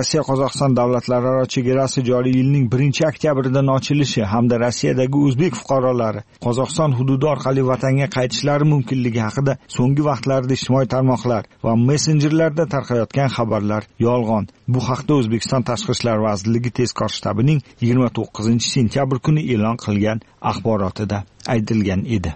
Qozog'iston davlatlararo chegarasi joriy yilning 1-oktyaberidan ochilishi hamda Rossiyadagi o'zbek fuqarolari Qozog'iston hududi orqali vatanga qaytishlari mumkinligi haqida so'nggi vaqtlarda ijtimoiy tarmoqlar va messenjerlarda tarqayotgan xabarlar yolg'on. Bu haqda O'zbekiston Tashqi ishlar vazirligi tezkor shtabining 29-sentyabr kuni e'lon qilgan axborotida aytilgan edi.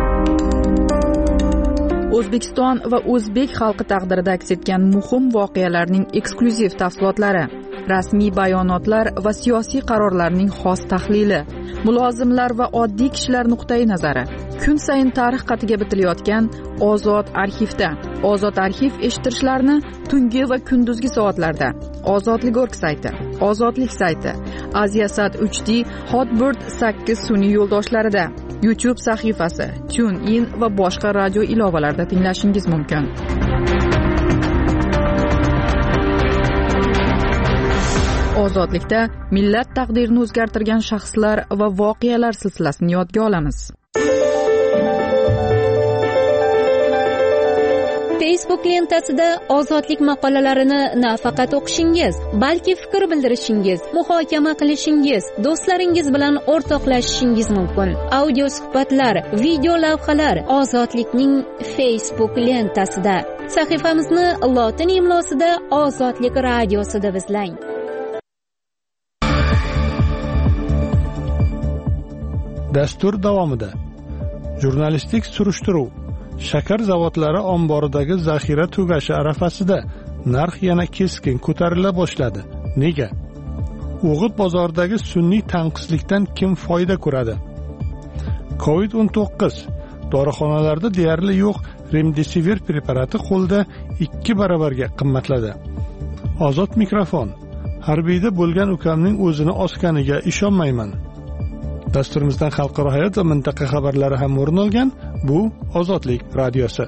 O'zbekiston va o'zbek xalqi taqdirida aks etgan muhim voqealarning eksklyuziv tafsilotlari, rasmiy bayonotlar va siyosiy qarorlarning xos tahlili, mulozimlar va oddiy kishilar nuqtai nazari. Kun sayin tarix qatiga bitilayotgan Ozod arxivda. Ozod arxiv eshittirishlarni tungi va kunduzgi soatlarda. Ozodlik.org sayti, Ozodlik sayti, Aziasat 3D, Hotbird 8 sun'iy yo'ldoshlarida, YouTube sahifasi, TuneIn va boshqa radio ilovalarida tinglashingiz mumkin. Ozodlikda millat taqdirini o'zgartirgan shaxslar va voqealar silsilasini yodga olamiz.
Facebook lentasida ozodlik maqolalarini nafaqat o'qishingiz, balki fikr bildirishingiz, muhokama qilishingiz, do'stlaringiz bilan o'rtoqlashishingiz mumkin. Audio suhbatlar, video lavhalar Ozodlikning Facebook lentasida. Sahifamizni lotin imlosida Ozodlik radiosida izlang.
Dastur davomida jurnalistik surishtiruv. Shakar zavodlari omboridagi zaxira tugashi arafasida narx yana keskin ko'tarila boshladi. Nega? O'g'it bozoridagi sun'iy tanqislikdan kim foyda ko'radi? COVID-19 dorixonalarda deyarli yo'q Remdesivir preparati qo'lda 2 baravarga qimmatladi. Ozod mikrofon. Harbiyda bo'lgan ukamning o'zini osganiga ishonmayman. Dasturimizdan xalqaro hayot va mintaqa xabarlari ham o'rin olgan. Bu Ozodlik radiosi.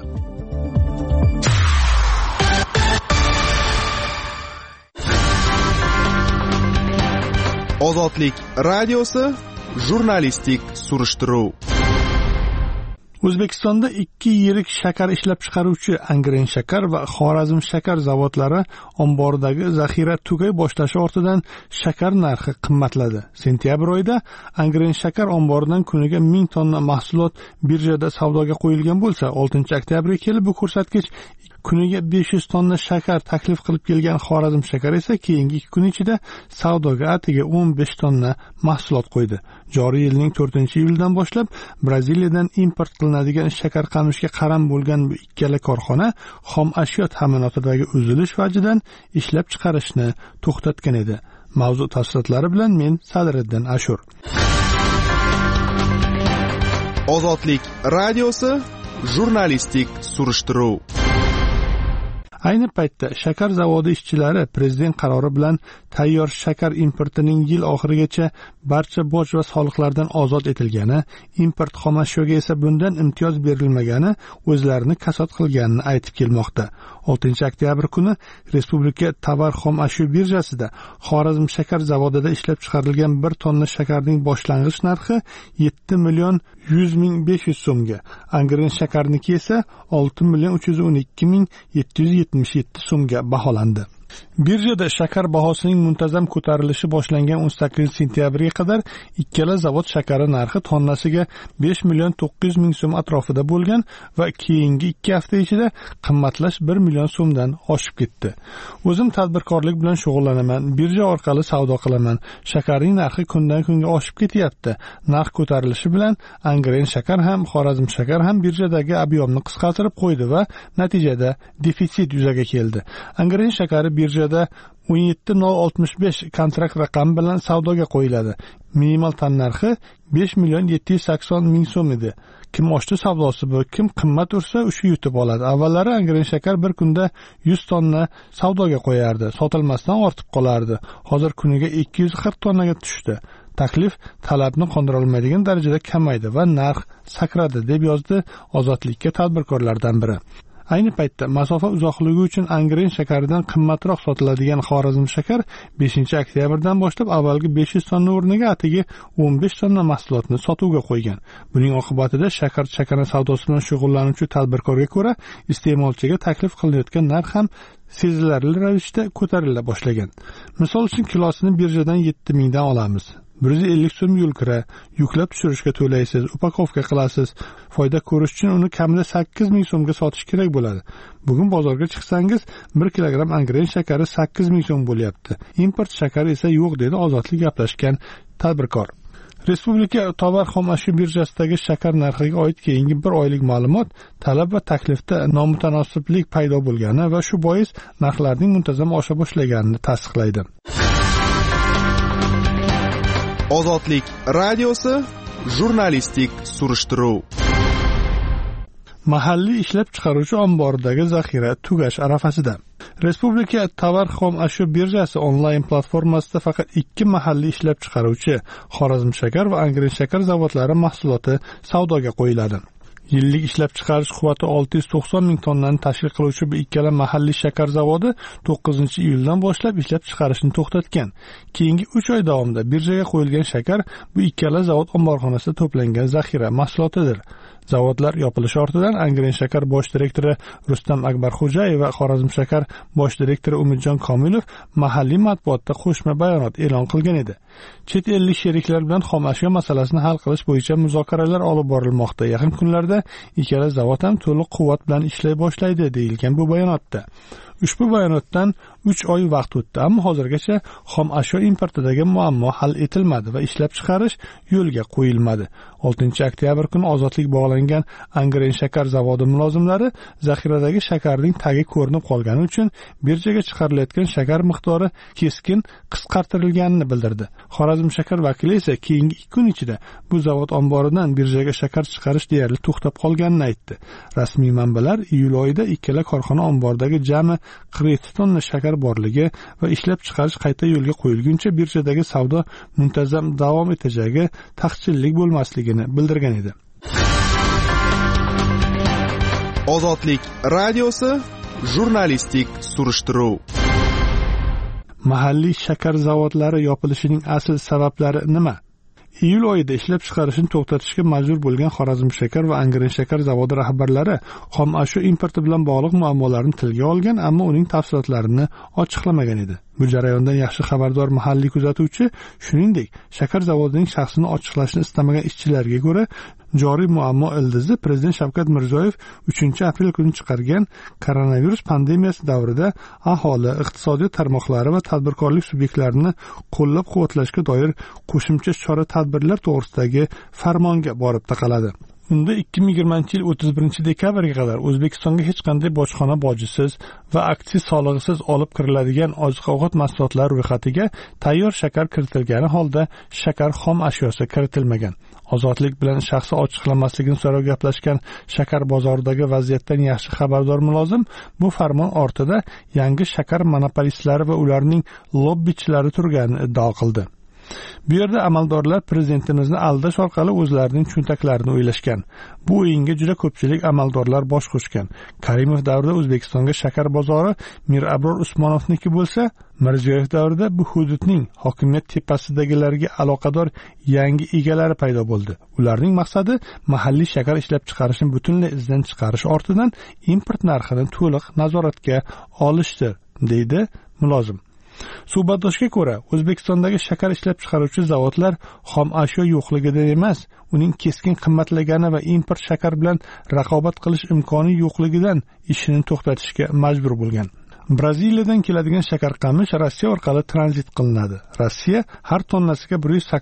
Ozodlik radiosi jurnalistik surishtiruv.
O'zbekistonda 2 yirik shakar ishlab chiqaruvchi Angren shakar va Xorazm shakar zavodlari omboridagi zaxira tugay boshlashi ortidan shakar narxi qimmatladi. Sentyabr oyida Angren shakar omboridan kuniga 1000 tonna mahsulot birjada savdoga qo'yilgan bo'lsa, 6-oktyabrga kelib bu ko'rsatkich kuniga 500 tonna shakar taklif qilib kelgan Xorazm shakar esa keyingi 2 kun ichida savdoga atiga 15 tonna mahsulot qo'ydi. Joriy yilning 4-iyuldan boshlab Braziliyadan import qilinadigan shakar qamishga qaram bo'lgan bu ikkala korxona xom ashyo ta'minotidagi uzilish vajidan ishlab chiqarishni to'xtatgan edi. Mavzu tafsilotlari bilan men Sadriddin Ashur.
Ozodlik radiosi jurnalistik surishtiruv.
Ayni paytda shakar zavodi ishchilari prezident qarori bilan tayyor shakar importining yil oxirigacha barcha boj va soliqlardan ozod etilgani, import xom ashyoga esa bundan imtiyoz berilmagani o'zlarini kasod qilganini aytib kelmoqda. 6-oktyabr kuni Respublika tovar xom ashyo birjasida Xorazm shakar zavodida ishlab chiqarilgan 1 tonna shakarning boshlang'ich narxi 7,100,500 so'mga, Angren shakarniki esa 6,312,777 so'mga baholandi. Birjada shakar bahosining muntazam ko'tarilishi boshlangan 18-sentyabrga qadar ikkala zavod shakari narxi tonnasiga 5,900,000 so'm atrofida bo'lgan va keyingi 2 hafta ichida qimmatlash 1 million so'mdan oshib ketdi. O'zim tadbirkorlik bilan shug'ullanaman, birja orqali savdo qilaman. Shakarning narxi kundan kunga oshib ketyapti. Narx ko'tarilishi bilan Angren shakar ham, Xorazm shakar ham birjadagi ob'yomni qisqartirib qo'ydi va natijada defitsit yuzaga keldi. Angren shakari birjada 17,065 kontrakt raqami bilan savdoga qo'yiladi. Minimal tan narxi 5,780,000 so'm edi. Kim oshdi savdosi bu, kim qimmat ursa o'sha yutib oladi. Avvallari Angren shakar bir kunda 100 tonna savdoga qo'yardi, sotilmasdan ortib qolardi. Hozir kuniga 240 tonnaga tushdi. Taklif talabni qondira olmaydigan darajada kamaydi va narx sakradi, deb yozdi Ozodlikka tadbirkorlardan biri. Ayni paytda masofa uzoqligi uchun angren shakaridan qimmatroq sotiladigan Xorazm shakar 5-oktyabrdan boshlab avvalgi 500 tonna o'rniga atigi 15 tonna mahsulotni sotuvga qo'ygan. Buning oqibatida shakar chakana savdosi bilan shug'ullanuvchi tadbirkorga ko'ra iste'molchiga taklif qilinayotgan narx ham sezilarli ravishda ko'tarila boshlagan. Misol uchun kilosini birjadan 7000 dan olamiz. 150 so'm yo'l kira, yuklab tushirishga to'laysiz, upakovka qilasiz. Foyda ko'rish uchun uni kamida 8000 so'mga sotish kerak bo'ladi. Bugun bozorga chiqsangiz 1 kilogramm angren shakari 8000 so'm bo'lyapti. Import shakari esa yo'q dedi Ozodlik gaplashgan tadbirkor. Respublika tovar xomashyo birjasidagi shakar narxiga oid keyingi 1 oylik ma'lumot talab va taklifda nomutanosiblik paydo bo'lgani va shu bois narxlarning muntazam osha boshlaganini tasdiqlaydi.
Ozodlik radiosi jurnalistik surishtiruv.
Mahalliy ishlab chiqaruvchi omboridagi zaxira tugash arafasida. Respublika tovar xomashyo birjasi onlayn platformasida faqat 2 mahalliy ishlab chiqaruvchi Xorazm shakar va angren shakar zavodlari mahsuloti savdoga qo'yiladi. Yillik ishlab chiqarish quvvati 690 ming tonnani tashkil qiluvchi bu ikkala mahalliy shakar zavodi 9-iyuldan boshlab ishlab chiqarishni to'xtatgan. Keyingi 3 oy davomida birjaga qo'yilgan shakar bu ikkala zavod omborxonasida to'plangan zaxira mahsulotidir. Zavodlar yopilishi ortidan angren shakar bosh direktori Rustam Akbarxo'jayev va Xorazm shakar bosh direktori Umidjon Komilov mahalliy matbuotda qo'shma bayonot e'lon qilgan edi. Chet ellik sheriklar bilan xomashyo masalasini hal qilish bo'yicha muzokaralar olib borilmoqda. Yaqin kunlarda ikkala zavod ham to'liq quvvat bilan ishlay boshlaydi deyilgan bu bayonotda. Ushbu bayonotdan 3 oy vaqt o'tdi, ammo hozirgacha xom ashyo importidagi muammo hal etilmadi va ishlab chiqarish yo'lga qo'yilmadi. 6-oktyabr kuni ozodlik bog'langan angren shakar zavodi mulozimlari zaxiradagi shakarning tagi ko'rinib qolgani uchun birjaga chiqarilayotgan shakar miqdori keskin qisqartirilganini bildirdi. Xorazm shakar vakili esa keyingi 2 kun ichida bu zavod omboridan birjaga shakar chiqarish deyarli to'xtab qolganini aytdi. Rasmiy manbalar iyul oyida ikkala korxona omboridagi jami 47 tonna shakar borligi va ishlab chiqarish qayta yo'lga qo'yilguncha birjadagi savdo muntazam davom etajagi, taqchillik bo'lmasligini bildirgan edi.
Ozodlik radiosi jurnalistik surishtiruv.
Mahalliy shakar zavodlari yopilishining asl sabablari nima? Iyul oyida ishlab chiqarishni to'xtatishga majbur bo'lgan Xorazm shakar va angren shakar zavodi rahbarlari xom ashyo importi bilan bog'liq muammolarni tilga olgan, ammo uning tafsilotlarini ochiqlamagan edi. Bu jarayondan yaxshi xabardor mahalliy kuzatuvchi, shuningdek, shakar zavodining shaxsini ochiqlashni istamagan ishchilarga ko'ra, joriy muammo ildizi Prezident Shavkat Mirziyoyev 3-aprel kuni chiqargan koronavirus pandemiyasi davrida aholi, iqtisodiyot tarmoqlari va tadbirkorlik subyektlarini qo'llab-quvvatlashga doir qo'shimcha chora-tadbirlar to'g'risidagi farmonga borib taqaladi. Unda 2020-yil 31-dekabrga qadar O'zbekistonga hech qanday bojxona bojisiz va aksiz solig'isiz olib kiriladigan oziq-ovqat mahsulotlari ro'yxatiga tayyor shakar kiritilgani holda shakar xom ashyosi kiritilmagan. Ozodlik bilan shaxsi ochiqlamasligini so'rab gaplashgan shakar bozoridagi vaziyatdan yaxshi xabardor mulozim bu farmon ortida yangi shakar monopolistlari va ularning lobbichilari turganini iddao qildi. Bu yerda amaldorlar prezidentimizni aldash orqali o'zlarining cho'ntaklarini o'ylashgan. Bu o'yinga juda ko'pchilik amaldorlar bosh qo'shgan. Karimov davrida O'zbekistonga shakar bozori Mir Abror Usmonovniki bo'lsa, Mirziyoyev davrida bu hududning hokimiyat tepasidagilarga aloqador yangi egalari paydo bo'ldi. Ularning maqsadi mahalliy shakar ishlab chiqarishni butunlay izdan chiqarish ortidan import narxini to'liq nazoratga olishdir, deydi mulozim. Suhbatdoshga ko'ra, O'zbekistondagi shakar ishlab chiqaruvchi zavodlar xom ashyo yo'qligida emas, uning keskin qimmatlagani va import shakar bilan raqobat qilish imkoni yo'qligidan ishini to'xtatishga majbur bo'lgan. Braziliyadan keladigan shakar qamish Rossiya orqali tranzit qilinadi. Rossiya har tonnasiga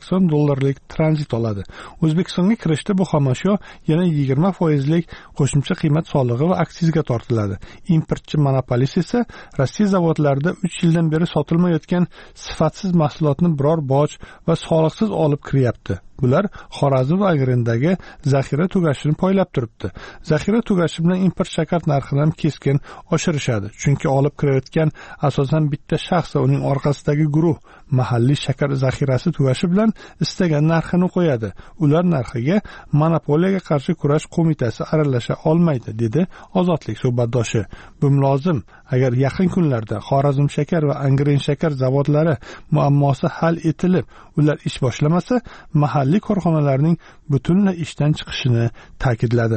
$180 tranzit oladi. O'zbekistonga kirishda bu xomashyo yana 20% qo'shimcha qiymat solig'i va aksizga tortiladi. Importchi monopolist esa Rossiya zavodlarida 3 yildan beri sotilmayotgan sifatsiz mahsulotni biror boj va soliqsiz olib kiryapti. Bular Xorazm va Angrendagi zaxira tugashini poylab turibdi. Zaxira tugashi bilan import shakar narxini ham keskin oshirishadi, chunki olib olib kirayotgan asosan bitta shaxs va uning orqasidagi guruh mahalliy shakar zaxirasi tugashi bilan istagan narxini qo'yadi. Ular narxiga monopoliyaga qarshi kurash qo'mitasi aralasha olmaydi, dedi Ozodlik suhbatdoshi. Bu lozim. Agar yaqin kunlarda Xorazm shakar va Angren shakar zavodlari muammosi hal etilib, ular ish boshlamasa, mahalliy korxonalarning butunlay ishdan chiqishini ta'kidladi.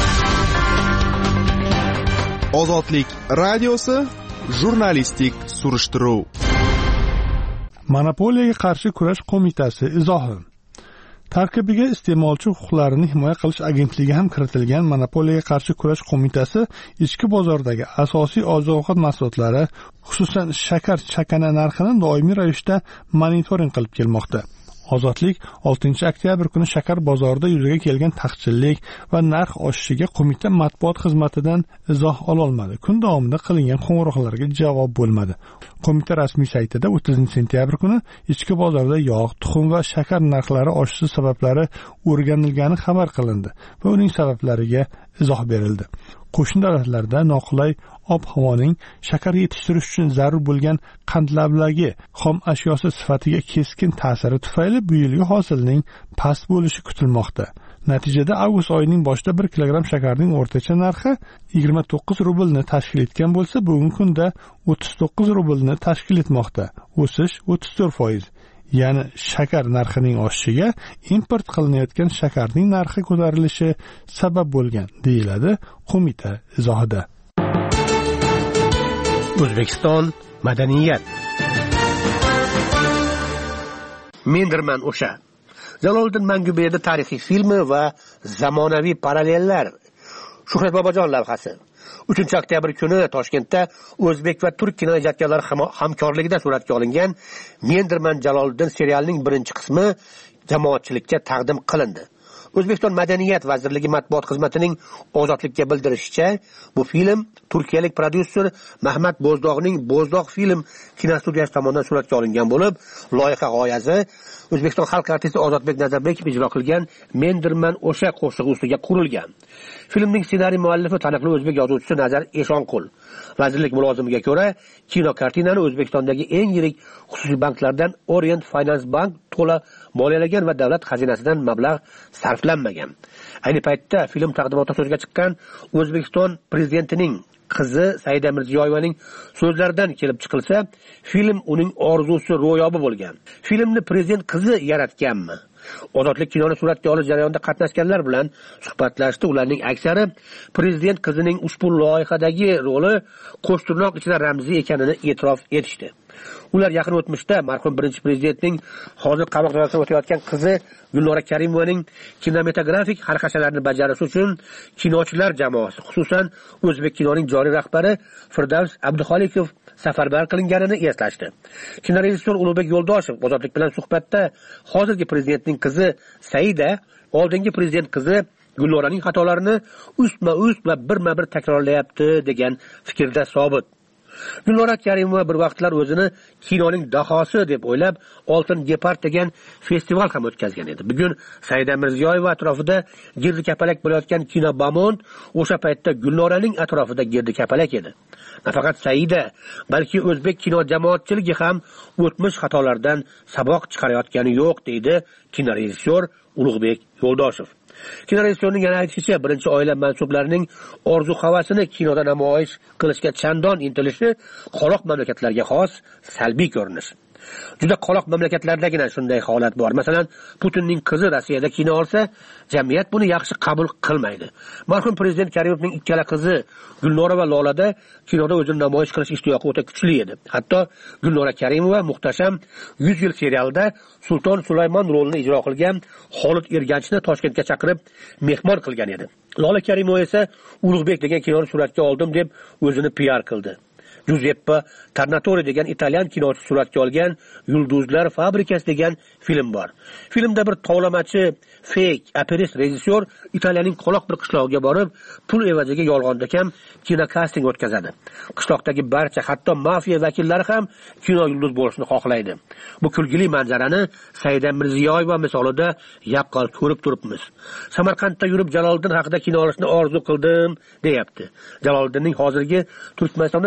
Ozodlik radiosi jurnalistik surishtiruv. Monopoliyaga qarshi kurash qo'mitasi izohi. Tarkibiga iste'molchi huquqlarini himoya qilish agentligi ham kiritilgan monopoliyaga qarshi kurash qo'mitasi ichki bozordagi asosiy oziq-ovqat mahsulotlari, xususan shakar chakana narxini doimiy ravishda monitoring qilib kelmoqda. Ozodlik 6-oktyabr kuni shakar bozorida yuzaga kelgan taqchillik va narx oshishiga qo'mita matbuot xizmatidan izoh ola olmadi. Kun davomida qilingan qo'ng'iroqlarga javob bo'lmadi. Qo'mita rasmiy saytida 30-sentyabr kuni ichki bozorda yog', tuxum va shakar narxlari oshishi sabablari o'rganilgani xabar qilindi va uning sabablariga izoh berildi. Qo'shni davlatlarda noqulay ob-havoning shakar yetishtirish uchun zarur bo'lgan qandlavlagi xom ashyosi sifatiga keskin ta'siri tufayli bu yilgi hosilning past bo'lishi kutilmoqda. Natijada avgust oyining boshida 1 kilogramm shakarning o'rtacha narxi 29 rublni tashkil etgan bo'lsa, bugungi kunda 39 rublni tashkil etmoqda. O'sish 34%. Ya'ni shakar narxining oshishiga import qilinayotgan shakarning narxi ko'tarilishi sabab bo'lgan, deyiladi qo'mita izohida.
O'zbekiston madaniyat. Mendirman o'sha. Jaloliddin Manguberdi tarixiy filmi va zamonaviy parallellar. Shuhrat Bobojon lavhasi. 3-oktyabr kuni Toshkentda o'zbek va turk kinoijodkorlari hamkorligida suratga olingan Mendirman Jaloliddin serialining birinchi qismi jamoatchilikka taqdim qilindi. O'zbekiston Madaniyat vazirligi matbuot xizmatining Ozodlikka bildirishicha, bu film turkiyalik prodyuser Mahmad Bo'zdog'ning Bo'zdog film kinostudiyasi tomonidan suratga olingan bo'lib, loyiha g'oyasi O'zbekiston xalq artisti Ozodbek Nazarbekov ijro qilgan Mendirman o'sha qo'shig'i ustiga qurilgan. Filmning ssenariy muallifi taniqli o'zbek yozuvchisi Nazar Eshonqul. Vazirlik mulozimiga ko'ra, kino kartinani O'zbekistondagi eng yirik xususiy banklardan Orient Finance Bank to'la moliyalagan va davlat xazinasidan mablag' sarflanmagan. Ayni paytda film taqdimoti so'zga chiqqan O'zbekiston prezidentining qizi Saida Mirziyoyevaning so'zlaridan kelib chiqilsa, film uning orzusi ro'yobi bo'lgan. Filmni prezident qizi yaratganmi? Ozodlik kinoni suratga olish jarayonida qatnashganlar bilan suhbatlashdi. Ularning aksari prezident qizining ushbu loyihadagi roli qo'shtirnoq ichida ramziy ekanini e'tirof etishdi. Ular yaqin o'tmishda marhum birinchi prezidentning hozir qamoq jazosida o'tayotgan qizi Gulnora Karimovaning kinematografik xarxashalarini bajarish uchun kinochilar jamoasi, xususan o'zbek kinoning joriy rahbari Firdavs Abduxoliqov safarbar qilinganini eslashdi. Kinorejissyor Ulug'bek Yo'ldoshev Ozodlik bilan suhbatda hozirgi prezidentning qizi Saida oldingi prezident qizi Gulnoraning xatolarini ustma-ust va birma-bir takrorlayapti degan fikrda sobit. Gulnora Karimova bir vaqtlar o'zini kinoning dahosi deb o'ylab, Oltin Gepard degan festival ham o'tkazgan edi. Bugun Saida Mirziyoyeva atrofida girdi kapalak bo'layotgan kino Bamont o'sha paytda Gulnoraning atrofida girdi kapalak edi. Nafaqat Saida, balki o'zbek kino jamoatchiligi ham o'tmish xatolardan saboq chiqarayotgani yo'q, deydi kinorejissyor Ulug'bek Yo'ldoshev. Kinorejissyorning yana aytishicha, birinchi oila mansublarining orzu-havasini kinoda namoyish qilishga chandon intilishi qoloq mamlakatlarga xos salbiy ko'rinish. Juda qoloq mamlakatlardagina shunday holat bor. Masalan, Putinning qizi Rossiyada kino olsa, jamiyat buni yaxshi qabul qilmaydi. Marhum prezident Karimovning ikkala qizi Gulnora va Lolada kinoda o'zini namoyish qilish ishtiyoqi o'ta kuchli edi. Hatto Gulnora Karimova muhtasham 100 yil serialida Sulton Sulaymon rolini ijro qilgan Xolid Erganchni Toshkentga chaqirib mehmon qilgan edi. Lola Karimova esa Ulug'bek degan kinoni suratga oldim deb o'zini PR qildi. Giuseppe Tornatore degan italyan kinochi suratga olgan Yulduzlar fabrikasi degan film bor. Filmda bir tovlamachi fake aperist rejissyor Italiyaning qoloq bir qishlog'iga borib, pul evaziga yolg'ondakam kino casting o'tkazadi. Qishloqdagi barcha, hatto mafiya vakillari ham kino yulduz bo'lishni xohlaydi. Bu kulgili manzarani Saida Mirziyoyeva misolida yaqqol ko'rib turibmiz. Samarqandda yurib Jaloliddin haqida kino olishni orzu qildim, deyapti. Jaloliddinning hozirgi Turkmanistonda joylashgan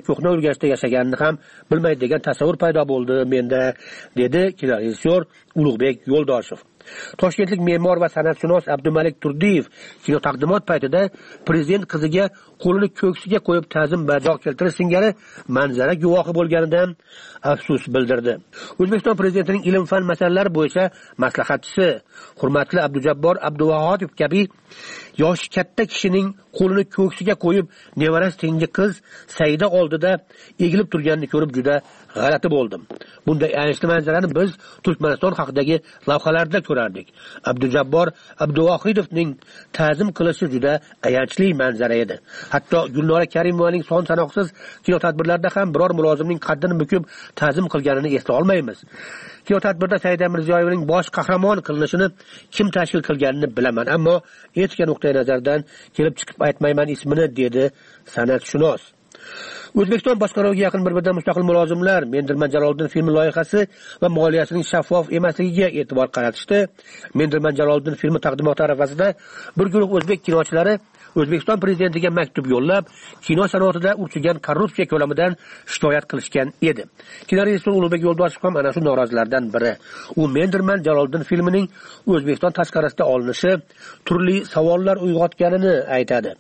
ko'hna o'rgashda yashaganini ham bilmaydigan tasavvur paydo bo'ldi menda, dedi kinorejissyor Ulug'bek Yo'ldoshev. Toshkentlik me'mor va san'atshunos Abdumalik Turdiyev kino taqdimot paytida prezident qiziga qo'lini ko'ksiga qo'yib ta'zim bajo keltirish singari manzara guvohi bo'lganidan afsus bildirdi. O'zbekiston prezidentining ilm-fan masalalari bo'yicha maslahatchisi hurmatli Abdujabbor Abduvahidov kabi yoshi katta kishining qo'lini ko'ksiga qo'yib nevarasi tengi qiz Saida oldida egilib turganini ko'rib juda g'alati bo'ldim. Bunday ayanchli manzarani biz Turkmaniston haqidagi lavhalarda ko'rardik. Abdujabbor Abduvahidovning ta'zim qilishi juda ayanchli manzara edi. Hatto Gulnora Karimovaning son sanoqsiz kino tadbirlarida ham biror mulozimning qaddini bukib ta'zim qilganini eslay olmaymiz. Kino tadbirda Saida Mirziyoyevaning bosh qahramon qilinishini kim tashkil qilganini bilaman, ammo etika nuqtai nazaridan kelib chiqib aytmayman ismini, dedi san'atshunos. O'zbekiston boshqaruviga yaqin bir-biridan mustaqil mulozimlar Mendirman Jaloliddin filmi loyihasi va moliyasining shaffof emasligiga e'tibor qaratishdi. Mendirman Jaloliddin filmi taqdimoti arafasida bir guruh o'zbek kinochilari O'zbekiston prezidentiga maktub yo'llab, kino sanoatida urchigan korrupsiya ko'lamidan shikoyat qilishgan edi. Kinorejissyor Ulug'bek Yo'ldoshev ham ana shu norozilardan biri. U Mendirman Jaloliddin filmining O'zbekiston tashqarisida olinishi turli savollar uyg'otganini aytadi.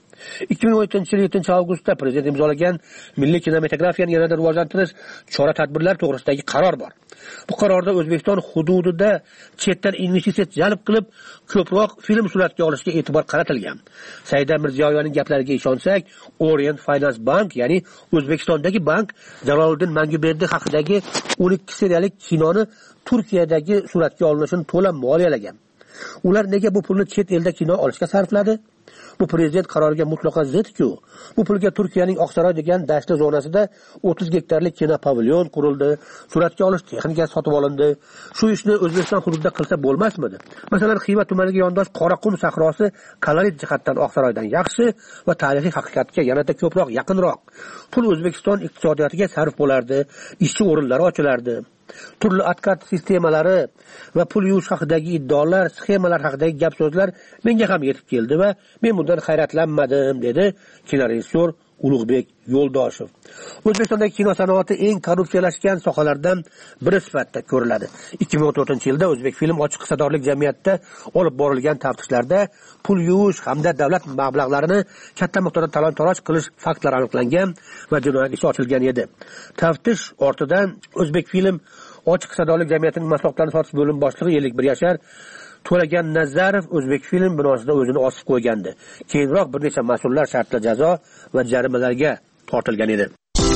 2017 yil 7 avgustda prezident imzolagan milliy kinematografiyani yanada rivojlantirish chora-tadbirlar to'g'risidagi qaror bor. Bu qarorda O'zbekiston hududida chetdan investitsiya jalb qilib, ko'proq film suratga olishga e'tibor qaratilgan. Saida Mirziyoyevaning gaplariga ishonsak, Orient Finance Bank, ya'ni O'zbekistondagi bank Jaloliddin Manguberdi haqidagi 12 seriyalik kinoni Turkiyadagi suratga olinishini to'la moliyalagan. Ular nega bu pulni chet elda kino olishga sarfladi? Bu prezident qaroriga mutlaqo zid-ku. Bu pulga Turkiyaning Oqsaroy degan dashtli zonasida 30 gektarlik kino pavilyon qurildi, suratga olish texnikasi sotib olindi. Shu ishni O'zbekiston hududida qilsa bo'lmasmidi? Masalan, Xiva tumaniga yondosh Qoraqum sahrosi kalorit jihatdan Oqsaroydan yaxshi va tarixiy haqiqatga yanada ko'proq yaqinroq. Pul O'zbekiston iqtisodiyotiga sarf bo'lardi, ishchi o'rinlari ochilardi. Turli adkat sistemalari va pul yuvish haqidagi iddaolar, sxemalar haqidagi gap-so'zlar menga ham yetib keldi va men bundan hayratlanmadim, dedi kinorejissyor Ulug'bek Yo'ldoshev. O'zbekistondagi kino sanoati eng korrupsiyalashgan sohalardan biri sifatida ko'riladi. 2014-yilda O'zbek film ochiq hissadorlik jamiyatida olib borilgan taftishlarda pul yuvish hamda davlat mablag'larini katta miqdorda talon-taroj qilish faktlari aniqlangan va jinoyat ishi ochilgan edi. Taftish ortidan O'zbek film ochiq hissadorlik jamiyatining mahsulotlarini sotish bo'limi boshlig'i 51 yashar To'lagan Nazarov O'zbek film binosida o'zini osib qo'ygandi. Keyinroq bir necha mas'ullar shartli jazo va jarimalarga tortilgan edi.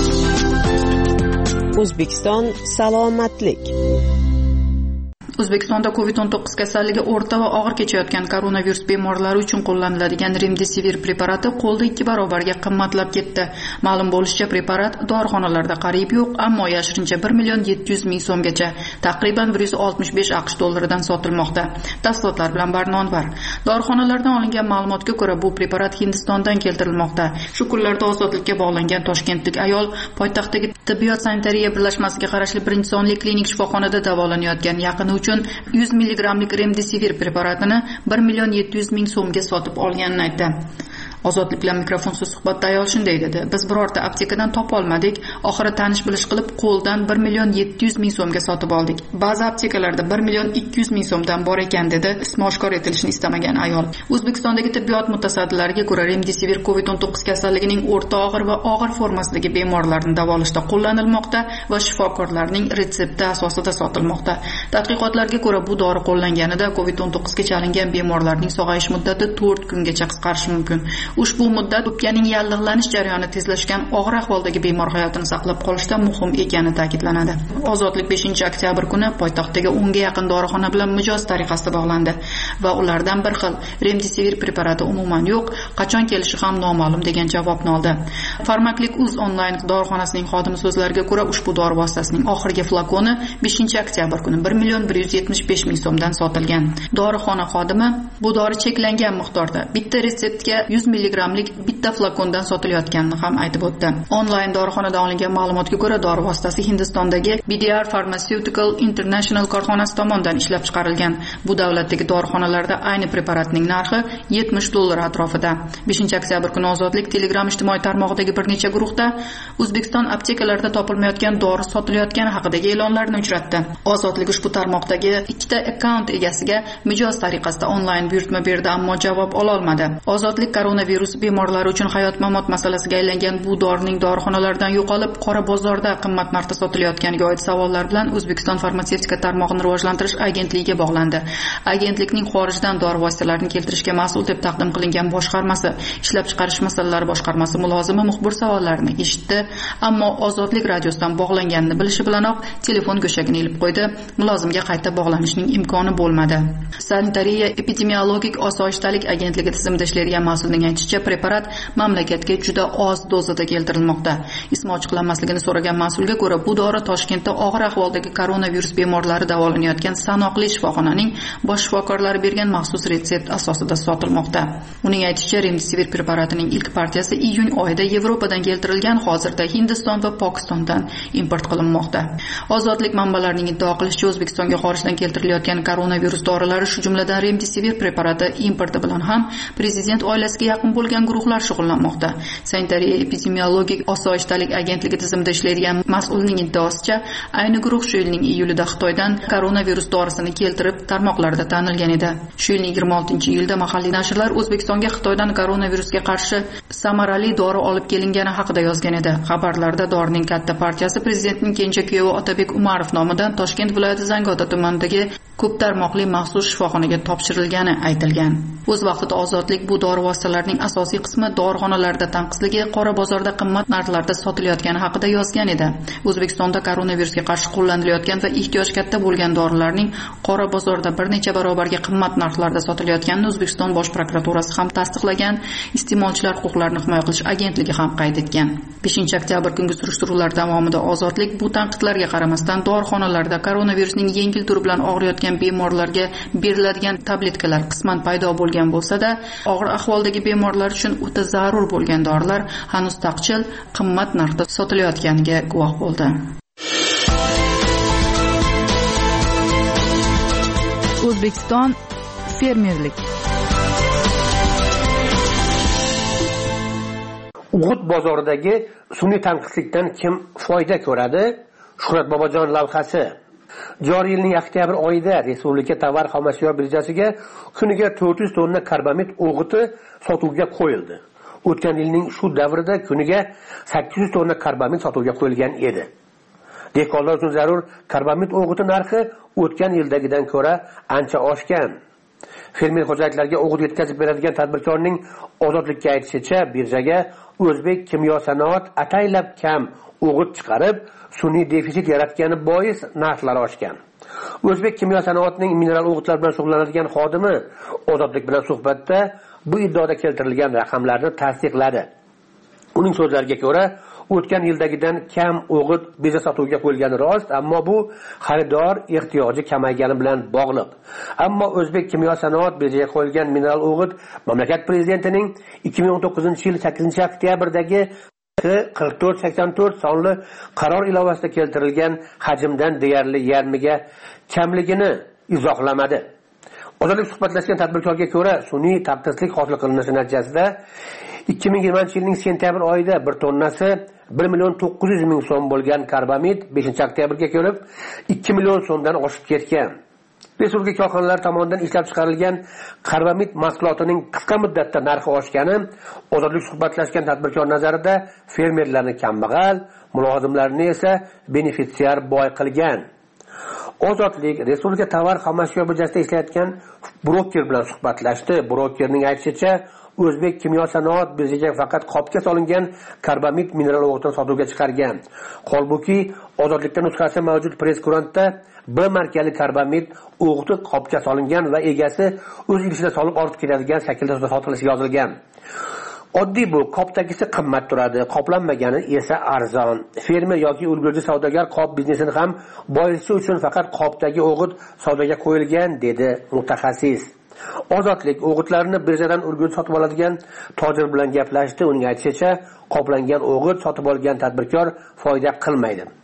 O'zbekiston salomatlik.
O'zbekistonda COVID-19 kasalligi o'rta va og'ir kechayotgan koronavirus bemorlari uchun qo'llaniladigan Remdesivir preparati qo'lda 2 barobarga qimmatlab ketdi. Ma'lum bo'lishicha, preparat dorixonalarda qariyb yo'q, ammo yashirincha 1.700.000 so'mgacha, taqriban 165 AQSh dollaridan sotilmoqda. Tafsilotlar bilan Barnonvar. Dorixonalardan olingan ma'lumotga ko'ra, bu preparat Hindistondan keltirilmoqda. Shu kunlarda ozodlikka bog'langan toshkentlik ayol poytaxtdagi tibbiyot sanitariya birlashmasiga qarashli 1-sonli klinik shifoxonada davolanayotgan yaqini uchun 100 milligramlik Remdesivir preparatini 1.700.000 so'mga sotib olganini aytdi. Ozodlik bilan mikrofonsiz suhbatda ayol shunday dedi: "Biz birorta aptekadan topa olmadik. Oxiri tanish-bilish qilib qo'ldan 1.700.000 so'mga sotib oldik. Ba'zi aptekalarda 1.200.000 so'mdan bor ekan", dedi ismi oshkor etilishini istamagan ayol. O'zbekistondagi tibbiyot mutasaddilariga ko'ra, Remdesivir COVID-19 kasalligining o'rta og'ir va og'ir formasidagi bemorlarni davolashda qo'llanilmoqda va shifokorlarning retsepti asosida sotilmoqda. Tadqiqotlarga ko'ra, bu dori qo'llanganida COVID-19 ga chalingan bemorlarning sog'ayish muddati 4 kungacha qisqarishi mumkin. Ushbu muddat o'pkaning yallig'lanish jarayoni tezlashgan og'ir ahvoldagi bemor hayotini saqlab qolishda muhim ekani ta'kidlanadi. Ozodlik 5-oktyabr kuni poytaxtdagi 10 ga yaqin dorixona bilan mijoz tariqasida bog'landi va ulardan bir xil Remdesivir preparati umuman yo'q, qachon kelishi ham noma'lum degan javobni oldi. Farmaklik.uz onlayn dorixonasining xodimi so'zlariga ko'ra, ushbu dori vositasining oxirgi flakoni 5-oktyabr kuni 1.175.000 so'mdan sotilgan. Dorixona xodimi bu dori cheklangan miqdorda bitta retseptga 100 milligramlik bitta flakondan sotilayotganini ham aytib o'tdi. Onlayn dorixonadan olingan ma'lumotga ko'ra, dori vositasi Hindistondagi BDR Pharmaceutical International korxonasi tomonidan ishlab chiqarilgan. Bu davlatdagi dorixona dorixonalarda ayni preparatning narxi $70 atrofida. 5-oktyabr kuni Ozodlik Telegram ijtimoiy tarmog'idagi bir necha guruhda O'zbekiston aptekalarida topilmayotgan dori sotilayotgani haqidagi e'lonlarni uchratdi. Ozodlik ushbu tarmoqdagi ikkita akkaunt egasiga mijoz tariqasida onlayn buyurtma berdi, ammo javob ola olmadi. Ozodlik koronavirus bemorlari uchun hayot-mamot masalasiga aylangan bu dorining dorixonalardan yo'qolib, qora bozorda qimmat narxda sotilayotganiga oid savollar bilan O'zbekiston farmatsevtika tarmog'ini rivojlantirish agentligiga bog'landi. Agentlikning xorijdan dori vositalarini keltirishga mas'ul deb taqdim qilingan boshqarmasi, ishlab chiqarish masalalari boshqarmasi mulozimi muxbir savollarini eshitdi, ammo Ozodlik radiosidan bog'langanini bilishi bilanoq telefon go'shagini ilib qo'ydi. Mulozimga qayta bog'lanishning imkoni bo'lmadi. Sanitariya epidemiologik osoyishtalik agentligi tizimida ishlaydigan mas'ulning aytishicha, preparat mamlakatga juda oz dozada keltirilmoqda. Ismi ochiqlanmasligini so'ragan mas'ulga ko'ra, bu dori Toshkentda og'ir ahvoldagi koronavirus bemorlari davolanayotgan sanoqli shifoxonaning bosh shifokorlari bergan maxsus retsept asosida sotilmoqda. Uning aytishicha, Remdesivir preparatining ilk partiyasi iyun oyida Yevropadan keltirilgan, hozirda Hindiston va Pokistondan import qilinmoqda. Ozodlik manbalarining iddao qilishicha, O'zbekistonga xorijdan keltirilayotgan koronavirus dorilari, shu jumladan Remdesivir preparati importi bilan ham prezident oilasiga yaqin bo'lgan guruhlar shug'ullanmoqda. Sanitariya epidemiologik osoyishtalik agentligi tizimida ishlaydigan mas'ulning iddaosicha, ayni guruh shu yilning iyulida Xitoydan koronavirus dorisini keltirib tarmoqlarda tanilgan edi. Shu yilning 26-iyulda mahalliy nashrlar O'zbekistonga Xitoydan koronavirusga qarshi samarali dori olib kelingani haqida yozgan edi. Xabarlarda dorining katta partiyasi prezidentning kenja kuyovi Otabek Umarov nomidan Toshkent viloyati Zangiota tumanidagi ko'p tarmoqli maxsus shifoxonaga topshirilgani aytilgan. O'z vaqtida Ozodlik bu dori vositalarining asosiy qismi dorixonalarda tanqisligi, qora bozorda qimmat narxlarda sotilayotgani haqida yozgan edi. O'zbekistonda koronavirusga qarshi qo'llanilayotgan va ehtiyoj katta bo'lgan dorilarning qora bozorda bir necha barobarga qimmat narxlarda sotilayotganini O'zbekiston Bosh prokuraturasi ham tasdiqlagan, iste'molchilar huquqlarini himoya qilish agentligi ham qayd etgan. 5-oktyabr kungi surishtiruvlar davomida Ozodlik bu tanqidlarga qaramasdan dorixonalarda koronavirusning yengil turi bilan og'riyotgan bemorlarga beriladigan tabletkalar qisman paydo bo'lgan bo'lsa-da, og'ir ahvoldagi bemorlar uchun o'ta zarur bo'lgan dorilar hanuz taqchil, qimmat narxda sotilayotganiga guvoh bo'ldi. O'zbekiston fermerlik.
O'g'it bozoridagi sun'iy tanqislikdan kim foyda ko'radi? Shuhrat Bobojon lavhasi. Joriy yilning oktyabr oyida Respublika tovar xomashyo birjasiga kuniga 400 tonna karbamid o'g'iti sotuvga qo'yildi. O'tgan yilning shu davrida kuniga 800 tonna karbamid sotuvga qo'yilgan edi. Dehqonlar uchun zarur karbamid o'g'iti narxi o'tgan yildagidan ko'ra ancha oshgan. Fermer xo'jaliklarga o'g'it yetkazib beradigan tadbirkorning Ozodlikka aytishicha, birjaga O'zbek kimyo sanoat ataylab kam o'g'it chiqarib, sun'iy defitsit yaratgani bois narxlar oshgan. O'zbek kimyo sanoatining mineral o'g'itlar bilan shug'ullanadigan xodimi Ozodlik bilan suhbatda bu iddaoda keltirilgan raqamlarni tasdiqladi. Uning so'zlariga ko'ra, o'tgan yildagidan kam o'g'it birja sotuvga qo'yilgani rost, ammo bu xaridor ehtiyoji kamaygani bilan bog'liq. Ammo O'zbek kimyo sanoat birjaga qo'yilgan mineral o'g'it mamlakat prezidentining 2019-yil 8-oktyabrdagi 4484 sonli qaror ilovasida keltirilgan hajmdan deyarli yarmiga kamligini izohlamadi. Ozodlik suhbatlashgan tadbirkorga ko'ra, sun'iy tanqislik hosil qilinishi natijasida 2020-yilning sentyabr oyida 1 tonnasi 1.900.000 so'm bo'lgan karbamid 5-oktyabrga kelib 2 million so'mdan oshib ketgan. Respublika korxonalari tomonidan ishlab chiqarilgan karbamid mahsulotining qisqa muddatda narxi oshgani Ozodlik suhbatlashgan tadbirkor nazarida fermerlarni kambag'al, mulozimlarni esa benefitsiar boy qilgan. Ozodlik Respublika tovar xomashyo birjasida ishlayotgan broker bilan suhbatlashdi. Brokerning aytishicha, O'zbek kimyo sanoat birjaga faqat qopga solingan karbamid mineral o'g'itini sotuvga chiqargan. Holbuki Ozodlikda nusxasi mavjud press-kurantda bir markali karbamid o'g'iti qopga solingan va egasi o'z idishida solib ortib ketadigan shaklda sotilishi yozilgan. Oddiy bu, qopdagisi qimmat turadi, qoplanmagani esa arzon. Fermer yoki ulgurji savdogar qop biznesini ham boyitishi uchun faqat qopdagi o'g'it savdoga qo'yilgan, dedi mutaxassis. Ozodlik o'g'itlarni birjadan ulgurji sotib oladigan tojir bilan gaplashdi. Uning aytishicha, qoplangan o'g'it sotib olgan tadbirkor foyda qilmaydi.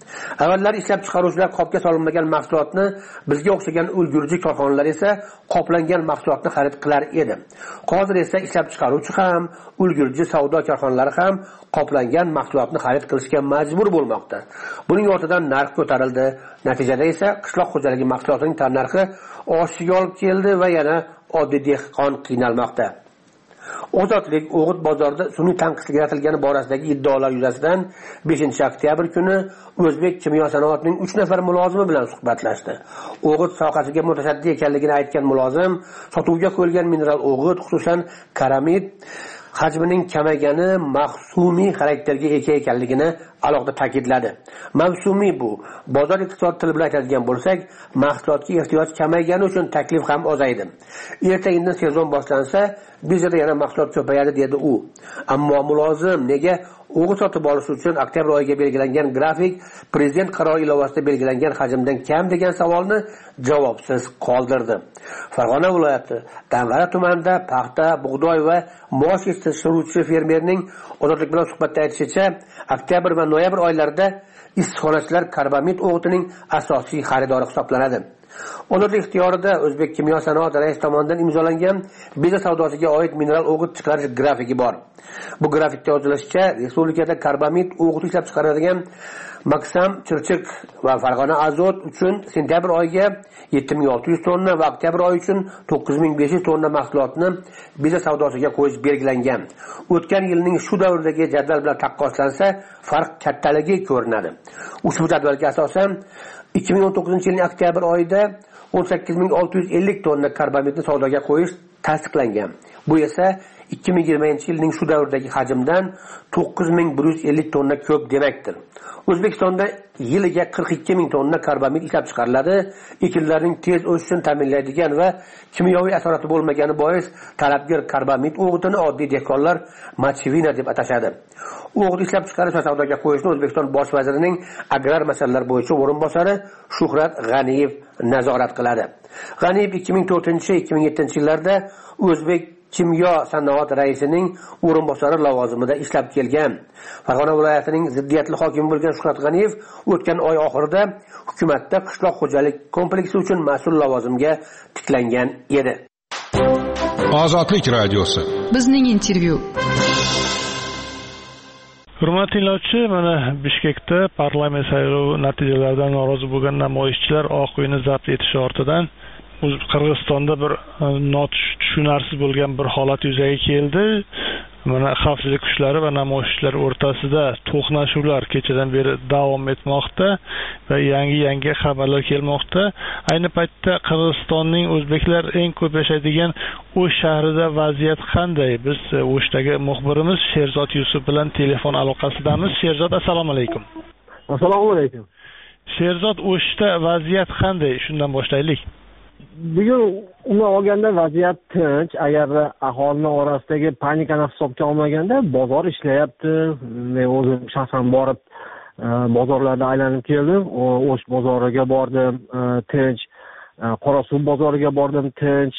Avvallari ishlab chiqaruvchilar qopga solinmagan mahsulotni, bizga o'xshagan ulgurji korxonalar esa qoplangan mahsulotni xarid qilar edi. Hozir esa ishlab chiqaruvchi ham, ulgurji savdo korxonalari ham qoplangan mahsulotni xarid qilishga majbur bo'lmoqda. Buning ortidan narx ko'tarildi. Natijada esa qishloq xo'jaligi mahsulotining tannarxi oshishiga olib keldi va yana oddiy dehqon qiynalmoqda. Ozodlik O'g'it bozorida sun'iy tanqislik yaratilgani borasidagi iddaolar yuzasidan 5-oktyabr kuni O'zbek kimyo sanoatining 3 nafar mulozimi bilan suhbatlashdi. O'g'it sohasiga mutasaddi ekanligini aytgan mulozim sotuvga qo'yilgan mineral o'g'it, xususan karamid hajmining kamaygani mavsumiy xarakterga ega ekanligini alohida ta'kidladi. Mavsumiy bu bozor iqtisod tili bilan aytadigan bo'lsak, mahsulotga ehtiyoj kamaygani uchun taklif ham ozaydi. Ertaga sezon boshlansa, birjada yana mahsulot ko'payadi dedi u. Ammo mulozim nega o'g'it sotib olish uchun oktyabr oyiga belgilangan grafik prezident qarori ilovasida belgilangan hajmdan kam degan savolni javobsiz qoldirdi. Farg'ona viloyati Dang'ara tumanida paxta, bug'doy va mosh yetishtiruvchi fermerning Ozodlik bilan suhbatda aytishicha, oktyabr va noyabr oylarida issiqxonachilar karbamid o'g'itining asosiy xaridori hisoblanadi. Ozodlik ixtiyorida O'zbek kimyo sanoat raisi tomonidan imzolangan birja savdosiga oid mineral o'g'it chiqarish grafiki bor. Bu grafikda yozilishicha, respublikada karbamid o'g'it ishlab chiqariladigan Maksam, Chirchiq va Farg'ona azot uchun sentyabr oyiga 7600 tonna va oktyabr oyi uchun 9500 tonna mahsulotni birja savdosiga qo'yish belgilangan. O'tgan yilning shu davridagi jadval bilan taqqoslansa, farq kattaligi ko'rinadi. Ushbu jadvalga asosan 2019-yilning oktyabr oyida 18650 tonna karbamidni savdoga qo'yish tasdiqlangan. Bu esa 2020-yilning shu davrdagi hajmdan 9150 tonna ko'p demakdir. O'zbekistonda yiliga 42000 tonna karbamid ishlab chiqariladi. Ekinlarning tez o'sishini ta'minlaydigan va kimyoviy asorati bo'lmagani bois talabgor karbamid o'g'itini oddiy dehqonlar mochevina deb atashadi. O'g'it ishlab chiqarish va savdoga qo'yishni O'zbekiston bosh vazirining agrar masalalar bo'yicha o'rinbosari Shuhrat G'aniyev nazorat qiladi. G'aniyev 2004-2007 yillarda O'zbek kimyo sanoat raisining o'rinbosari lavozimida ishlab kelgan. Farg'ona viloyatining ziddiyatli hokimi bo'lgan Shuhrat G'aniyev o'tgan oy oxirida hukumatda qishloq xo'jalik kompleksi uchun mas'ul lavozimga tiklangan edi.
Ozodlik radiosi.
Bizning intervyu.
Hurmatli tinglovchi, mana Bishkekda parlament saylovi natijalaridan norozi bo'lgan namoyishchilar Oq uyni zabt etish ortidan Qirg'izistonda bir tushunarsiz bo'lgan bir holat yuzaga keldi. Mana xavfsizlik kuchlari va namoyishchilar o'rtasida to'qnashuvlar kechadan beri davom etmoqda va yangi xabarlar kelmoqda. Ayni paytda Qirg'izistonning o'zbeklar eng ko'p yashaydigan O'sh shahrida vaziyat qanday? Biz O'shdagi muxbirimiz Sherzod Yusuf bilan telefon aloqasidamiz. Sherzod, assalomu alaykum.
Assalomu alaykum.
Sherzod, O'shda vaziyat qanday? Shundan boshlaylik.
Bugun umuman olganda vaziyat tinch. Agar aholining orasidagi panikani hisobga olmaganda bozor ishlayapti. Men o'zim shaxsan borib bozorlarda aylanib keldim. O'sh bozoriga bordim, tinch. Qorasuv bozoriga bordim, tinch.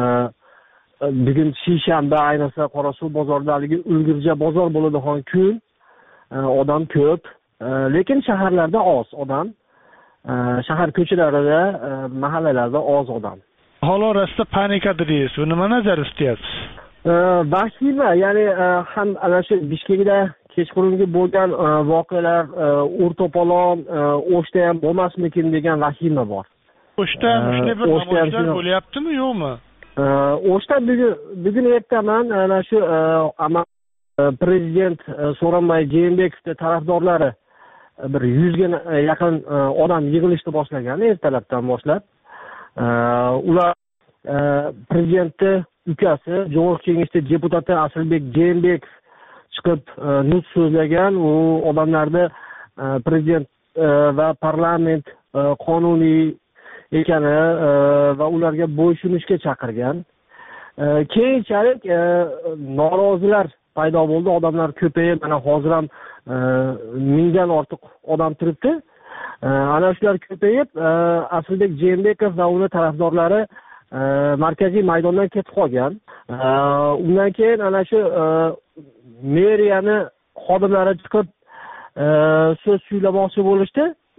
Bugun seshanba ayniqsa Qorasuv bozoridagi ulgurji bozor bo'ladigan kun. Odam ko'p, lekin shaharlarda oz odam. Shahar ko'chalarida, mahallalarda oz odam.
Aholi orasida panika deysiz. Bu nima nazarda tutyapsiz?
Vahima, ya'ni ham ana shu Bishkekda kechqurungi bo'lgan voqealar o'rtopolon O'shda ham bo'lmasmikin degan vahima bor.
O'shda shunday bir namoyishlar bo'lyaptimi, yo'qmi?
O'shda bugun ertaman ana shu prezident So'ronbay Jeenbekovning tarafdorlari bir 100 ga yaqin odam yig'ilishni boshlagan ertalabdan boshlab. Ular prezidentning ukasi, Jo'g'roq Kengashda deputati Asilbek Jeenbekov chiqib nutq so'zlagan. U odamlarni prezident va parlament qonuniy ekani va ularga bo'ysunishga chaqirgan. Keyinchalik norozilar paydo bo'ldi, odamlar ko'payib, mana hozir ham 1000 dan ortiq odam turibdi. Ana shular ko'payib, Asilbek Jeenbekov va uning tarafdorlari markaziy maydondan ketib qolgan. Undan keyin ana shu meriyani xodimlari chiqib so'z suylamoqchi bo'lishdi.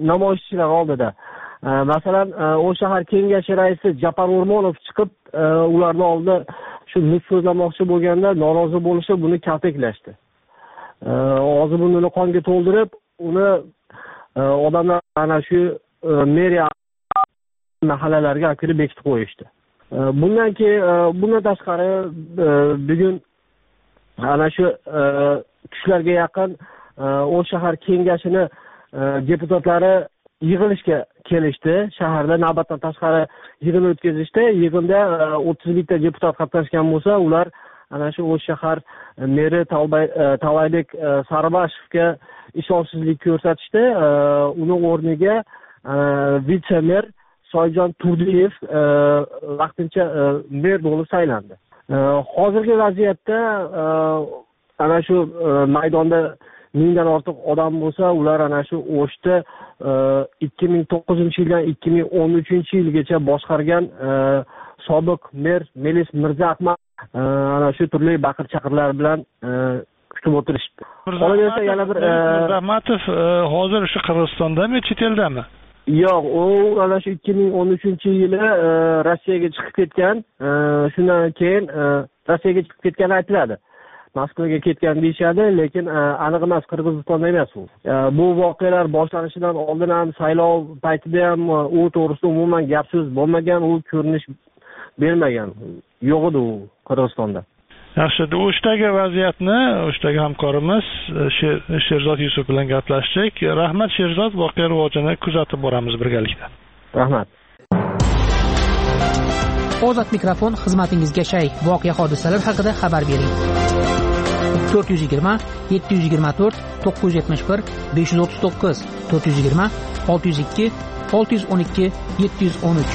namoyishchilar oldida. Masalan, o'sha shahar kengashi raisi Japar O'rmonov chiqib, ularning oldida shu nutq so'zlamoqchi bo'lganda norozi bo'lishib, buni kaltaklashdi. Og'zi burnini qonga to'ldirib, uni odamlar ana shu meriya mahallalarga kirib bekitib qo'yishdi. Bundan tashqari bugun ana shu tushlarga yaqin o'sha shahar kengashining deputatlari yig'ilishga kelishdi. Shaharda navbatdan tashqari yig'in o'tkazishdi. Yig'inda 31 ta deputat qatnashgan bo'lsa, ular ana shu o'sha shahar meri Talaybek Saribashevga ishonchsizlik ko'rsatishdi. Uni o'rniga vitse-mer Soyjon Turdiyev vaqtincha mer bo'lib saylandi. Hozirgi vaziyatda ana shu maydonda 1000 dan ortiq odam bo'lsa, ular ana shu O'shda 2009-yildan 2013-yilgacha boshqargan sobiq mer Melis Mirzaahmad ana shu turli baqir-chaqirlar bilan kutib o'tirishdi. Qolaversa yana bir
Mirzaahmatov hozir shu Qirg'izistondami, chet eldami?
Yo'q, u ana shu 2013-yili Rossiyaga chiqib ketgan. Shundan keyin Rossiyaga chiqib ketgani aytiladi. Moskvaga ketgan deyshadi, lekin aniq emas, Qirg'izistonda emas u. Bu voqealar boshlanishidan oldin ham saylov paytida ham u to'g'risida umuman gap so'z bo'lmagan, u ko'rinish bermagan. Yo'q edi u Qirg'izistonda.
Yaxshi, O'shdagi vaziyatni O'shdagi hamkorimiz Sherzod Yusuf bilan gaplashdik. Rahmat Sherzod, voqea rivojini kuzatib boramiz birgalikda.
Rahmat.
Ozod mikrofon xizmatingizga shay. Voqea hodisalar haqida xabar bering. 420 724 971 539 420 602 612 713.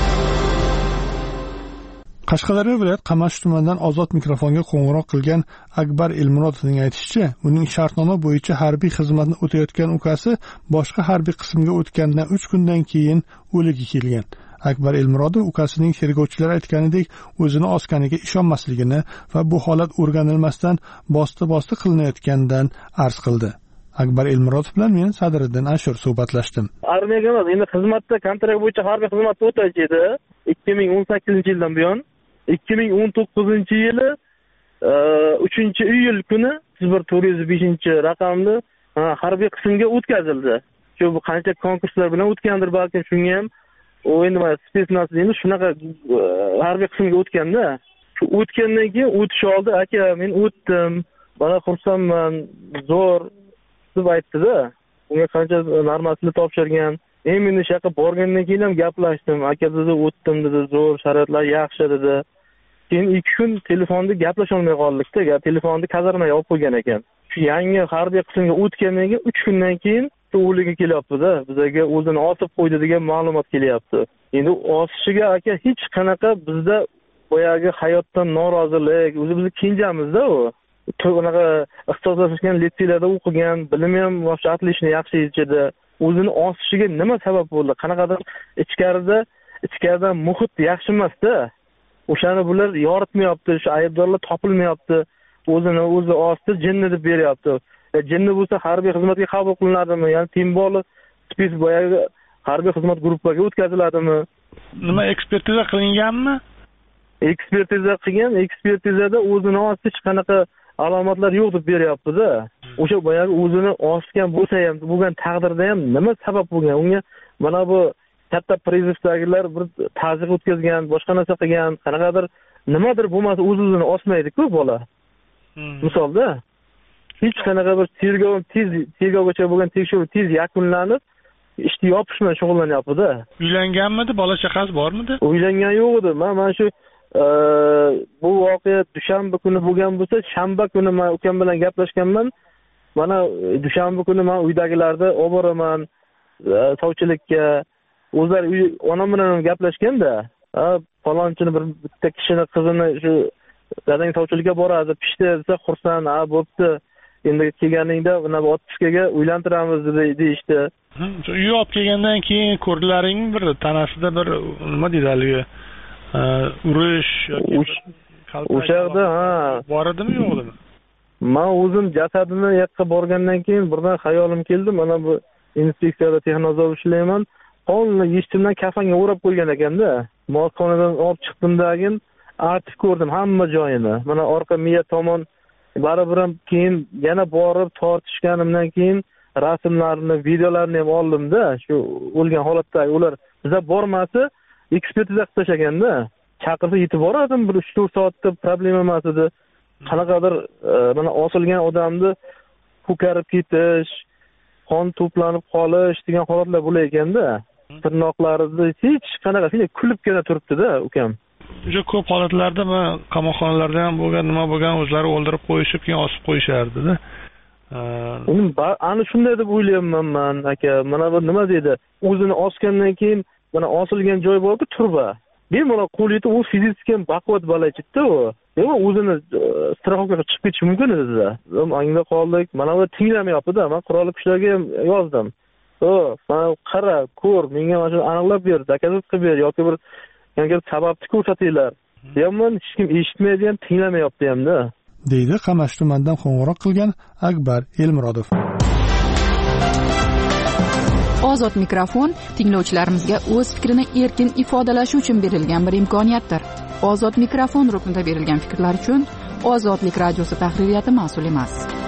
Qashqadaryo viloyat Qamash tumanidan Ozod mikrofonga qo'ng'iroq qilgan Akbar Elmurodovning aytishicha, uning shartnoma bo'yicha harbiy xizmatni o'tayotgan ukasi boshqa harbiy qismga o'tgandan 3 kundan keyin o'ligi kelgan. Akbar Elmurodov ukasining tergovchilar aytganidek o'zini osganiga ishonmasligini va bu holat o'rganilmasdan bosti qilinayotganidan arz qildi. Akbar Elmurodov bilan men Sadriddin Ashur suhbatlashdim.
Armiyaga emas, endi xizmatda kontrakt bo'yicha harbiy xizmatda o'tash edi 2018-yildan buyon. 2019-yili 3-iyul kuni 405-raqamli harbiy qismga o'tkazildi. Shu qancha konkurslar bilan o'tgandir, balki shunga ham u endi spetsnaz deymiz, shunaqa harbiy qismga o'tganda, shu o'tgandan keyin o'tish oldi, aka men o'tdim, bana xursandman, zo'r deb aytdi-da. Unga qancha normasini topshirgan. Men shu yoqqa borgandan keyin ham gaplashdim. Aka dedi, o'tdim dedi, zo'r, sharoitlar yaxshi dedi. Keyin 2 kun telefonda gaplasha olmay qoldik-da. Telefonni kazarmaga olib qo'ygan ekan. Shu yangi harbiy qismga o'tgandan keyin 3 kundan keyin o'ligi kelyapti-da. Bizga o'zini otib qo'ydi degan ma'lumot kelyapti. Endi osishiga aka hech qanaqa bizda boyagi hayotdan norozilik, o'zi bizni kenjamizda u. Unaqa ixtisoslashgan litseylarda o'qigan, bilimi ham otlishni yaxshi yechadi. O'zini osishiga nima sabab bo'ldi? Qanaqadir ichkaridan muhit yaxshi emas-da. O'shani bular yoritmayapti, shu aybdorlar topilmayapti. O'zi osdi jinni deb beryapti. Jinni bo'lsa harbiy xizmatga qabul qilinadimi? Ya'ni timboli spes boyagi harbiy xizmat guruhiga o'tkaziladimi?
Nima ekspertiza qilinganmi?
Ekspertiza qilgan, ekspertizada o'zini osdi hech qanaqa alomatlar yo'q deb beryapti-da. O'sha boyagi o'zini osgan bo'lsa ham, bo'lgan taqdirda ham nima sabab bo'lgan? Unga mana bu katta prizivdagilar bir ta'ziq o'tkazgan, boshqa narsa qilgan, qanaqadir nimadir bo'lmasa o'zini osmaydi-ku bola. Misolda hech qanaqa bir tergovgacha bo'lgan tekshiruv tez yakunlanib, ishni yopishmay shug'ullanyapti-da.
Uylanganmidi, bola chaqasi bormidi?
Uylangan yo'q edi. Mana shu bu voqea dushanba kuni bo'lgan bo'lsa, shanba kuni men ukam bilan gaplashganman. Mana dushanba kuni men uydagilarni olib boraman sovchilikka. O'zlar onam bilan gaplashganda, falonchini bitta kishini qizini shu dadang sovchilikka boradi, pishdi desa xursand, bo'pti. Endi kelganingda mana bu otishkaga uylantiramiz deyishdi.
Uy olib kelgandan keyin ko'rdilaring bir tanasida bir nima deydi haligi urish yoki
o'sha yerda
bor edimi yo'qmi?
Men o'zim jasadini yoqqa borgandan keyin birdan xayolim keldi, mana bu inspeksiyada texnozor ishlayman. Qonunni yechtimdan kafanga o'rab qo'ygan ekanda. Molxonadan olib chiqdimdagi artib ko'rdim hamma joyini. Mana orqa miya tomon baribir ham keyin yana borib tortishganimdan keyin rasmlarni, videolarni ham oldim-da, shu o'lgan holatdagi ular biza bormasa ekspertiza qilib tashlaganda, chaqirsa yetib borardim, bir 3-4 soatda problema emas edi. Qanaqadir mana osilgan odamni ko'karib ketish, qon to'planib qolish degan holatlar bo'lar ekanda, tirnoqlarida hech qanaqa kulibgina turibdi-da, ukam.
Juda ko'p holatlarda qamoqxonalarda ham bo'lgan, nima bo'lgan, o'zlari o'ldirib qo'yishib, keyin osib qo'yishardi-da.
Ana shunday deb o'ylayapman men, aka. Mana bu nima deydi? O'zini osgandan keyin mana osilgan joy borku, turba. Bemalol qo'l yetib, u fizически baquvvat bo'lajitda u. Nima o'zini straxovkaga chiqib ketishi mumkin edi-da. Angda qoldik. Mana bu tinglamayapti-da. Men qurolli kuchlarga ham yozdim. Mana qara, ko'r, menga mana shuni aniqlab ber, zakazat qilib ber yoki bir yangi sababni ko'rsatinglar. Deyapman, hech kim eshitmaydi ham, tinglamayapti ham-da.
deydi Qamash tumanidan qo'ng'iroq qilgan Akbar Elmurodov.
Ozod mikrofon tinglovchilarimizga o'z fikrini erkin ifodalashi uchun berilgan bir imkoniyatdir. Ozod mikrofon ruknida berilgan fikrlar uchun Ozodlik radiosi tahririyati mas'ul emas.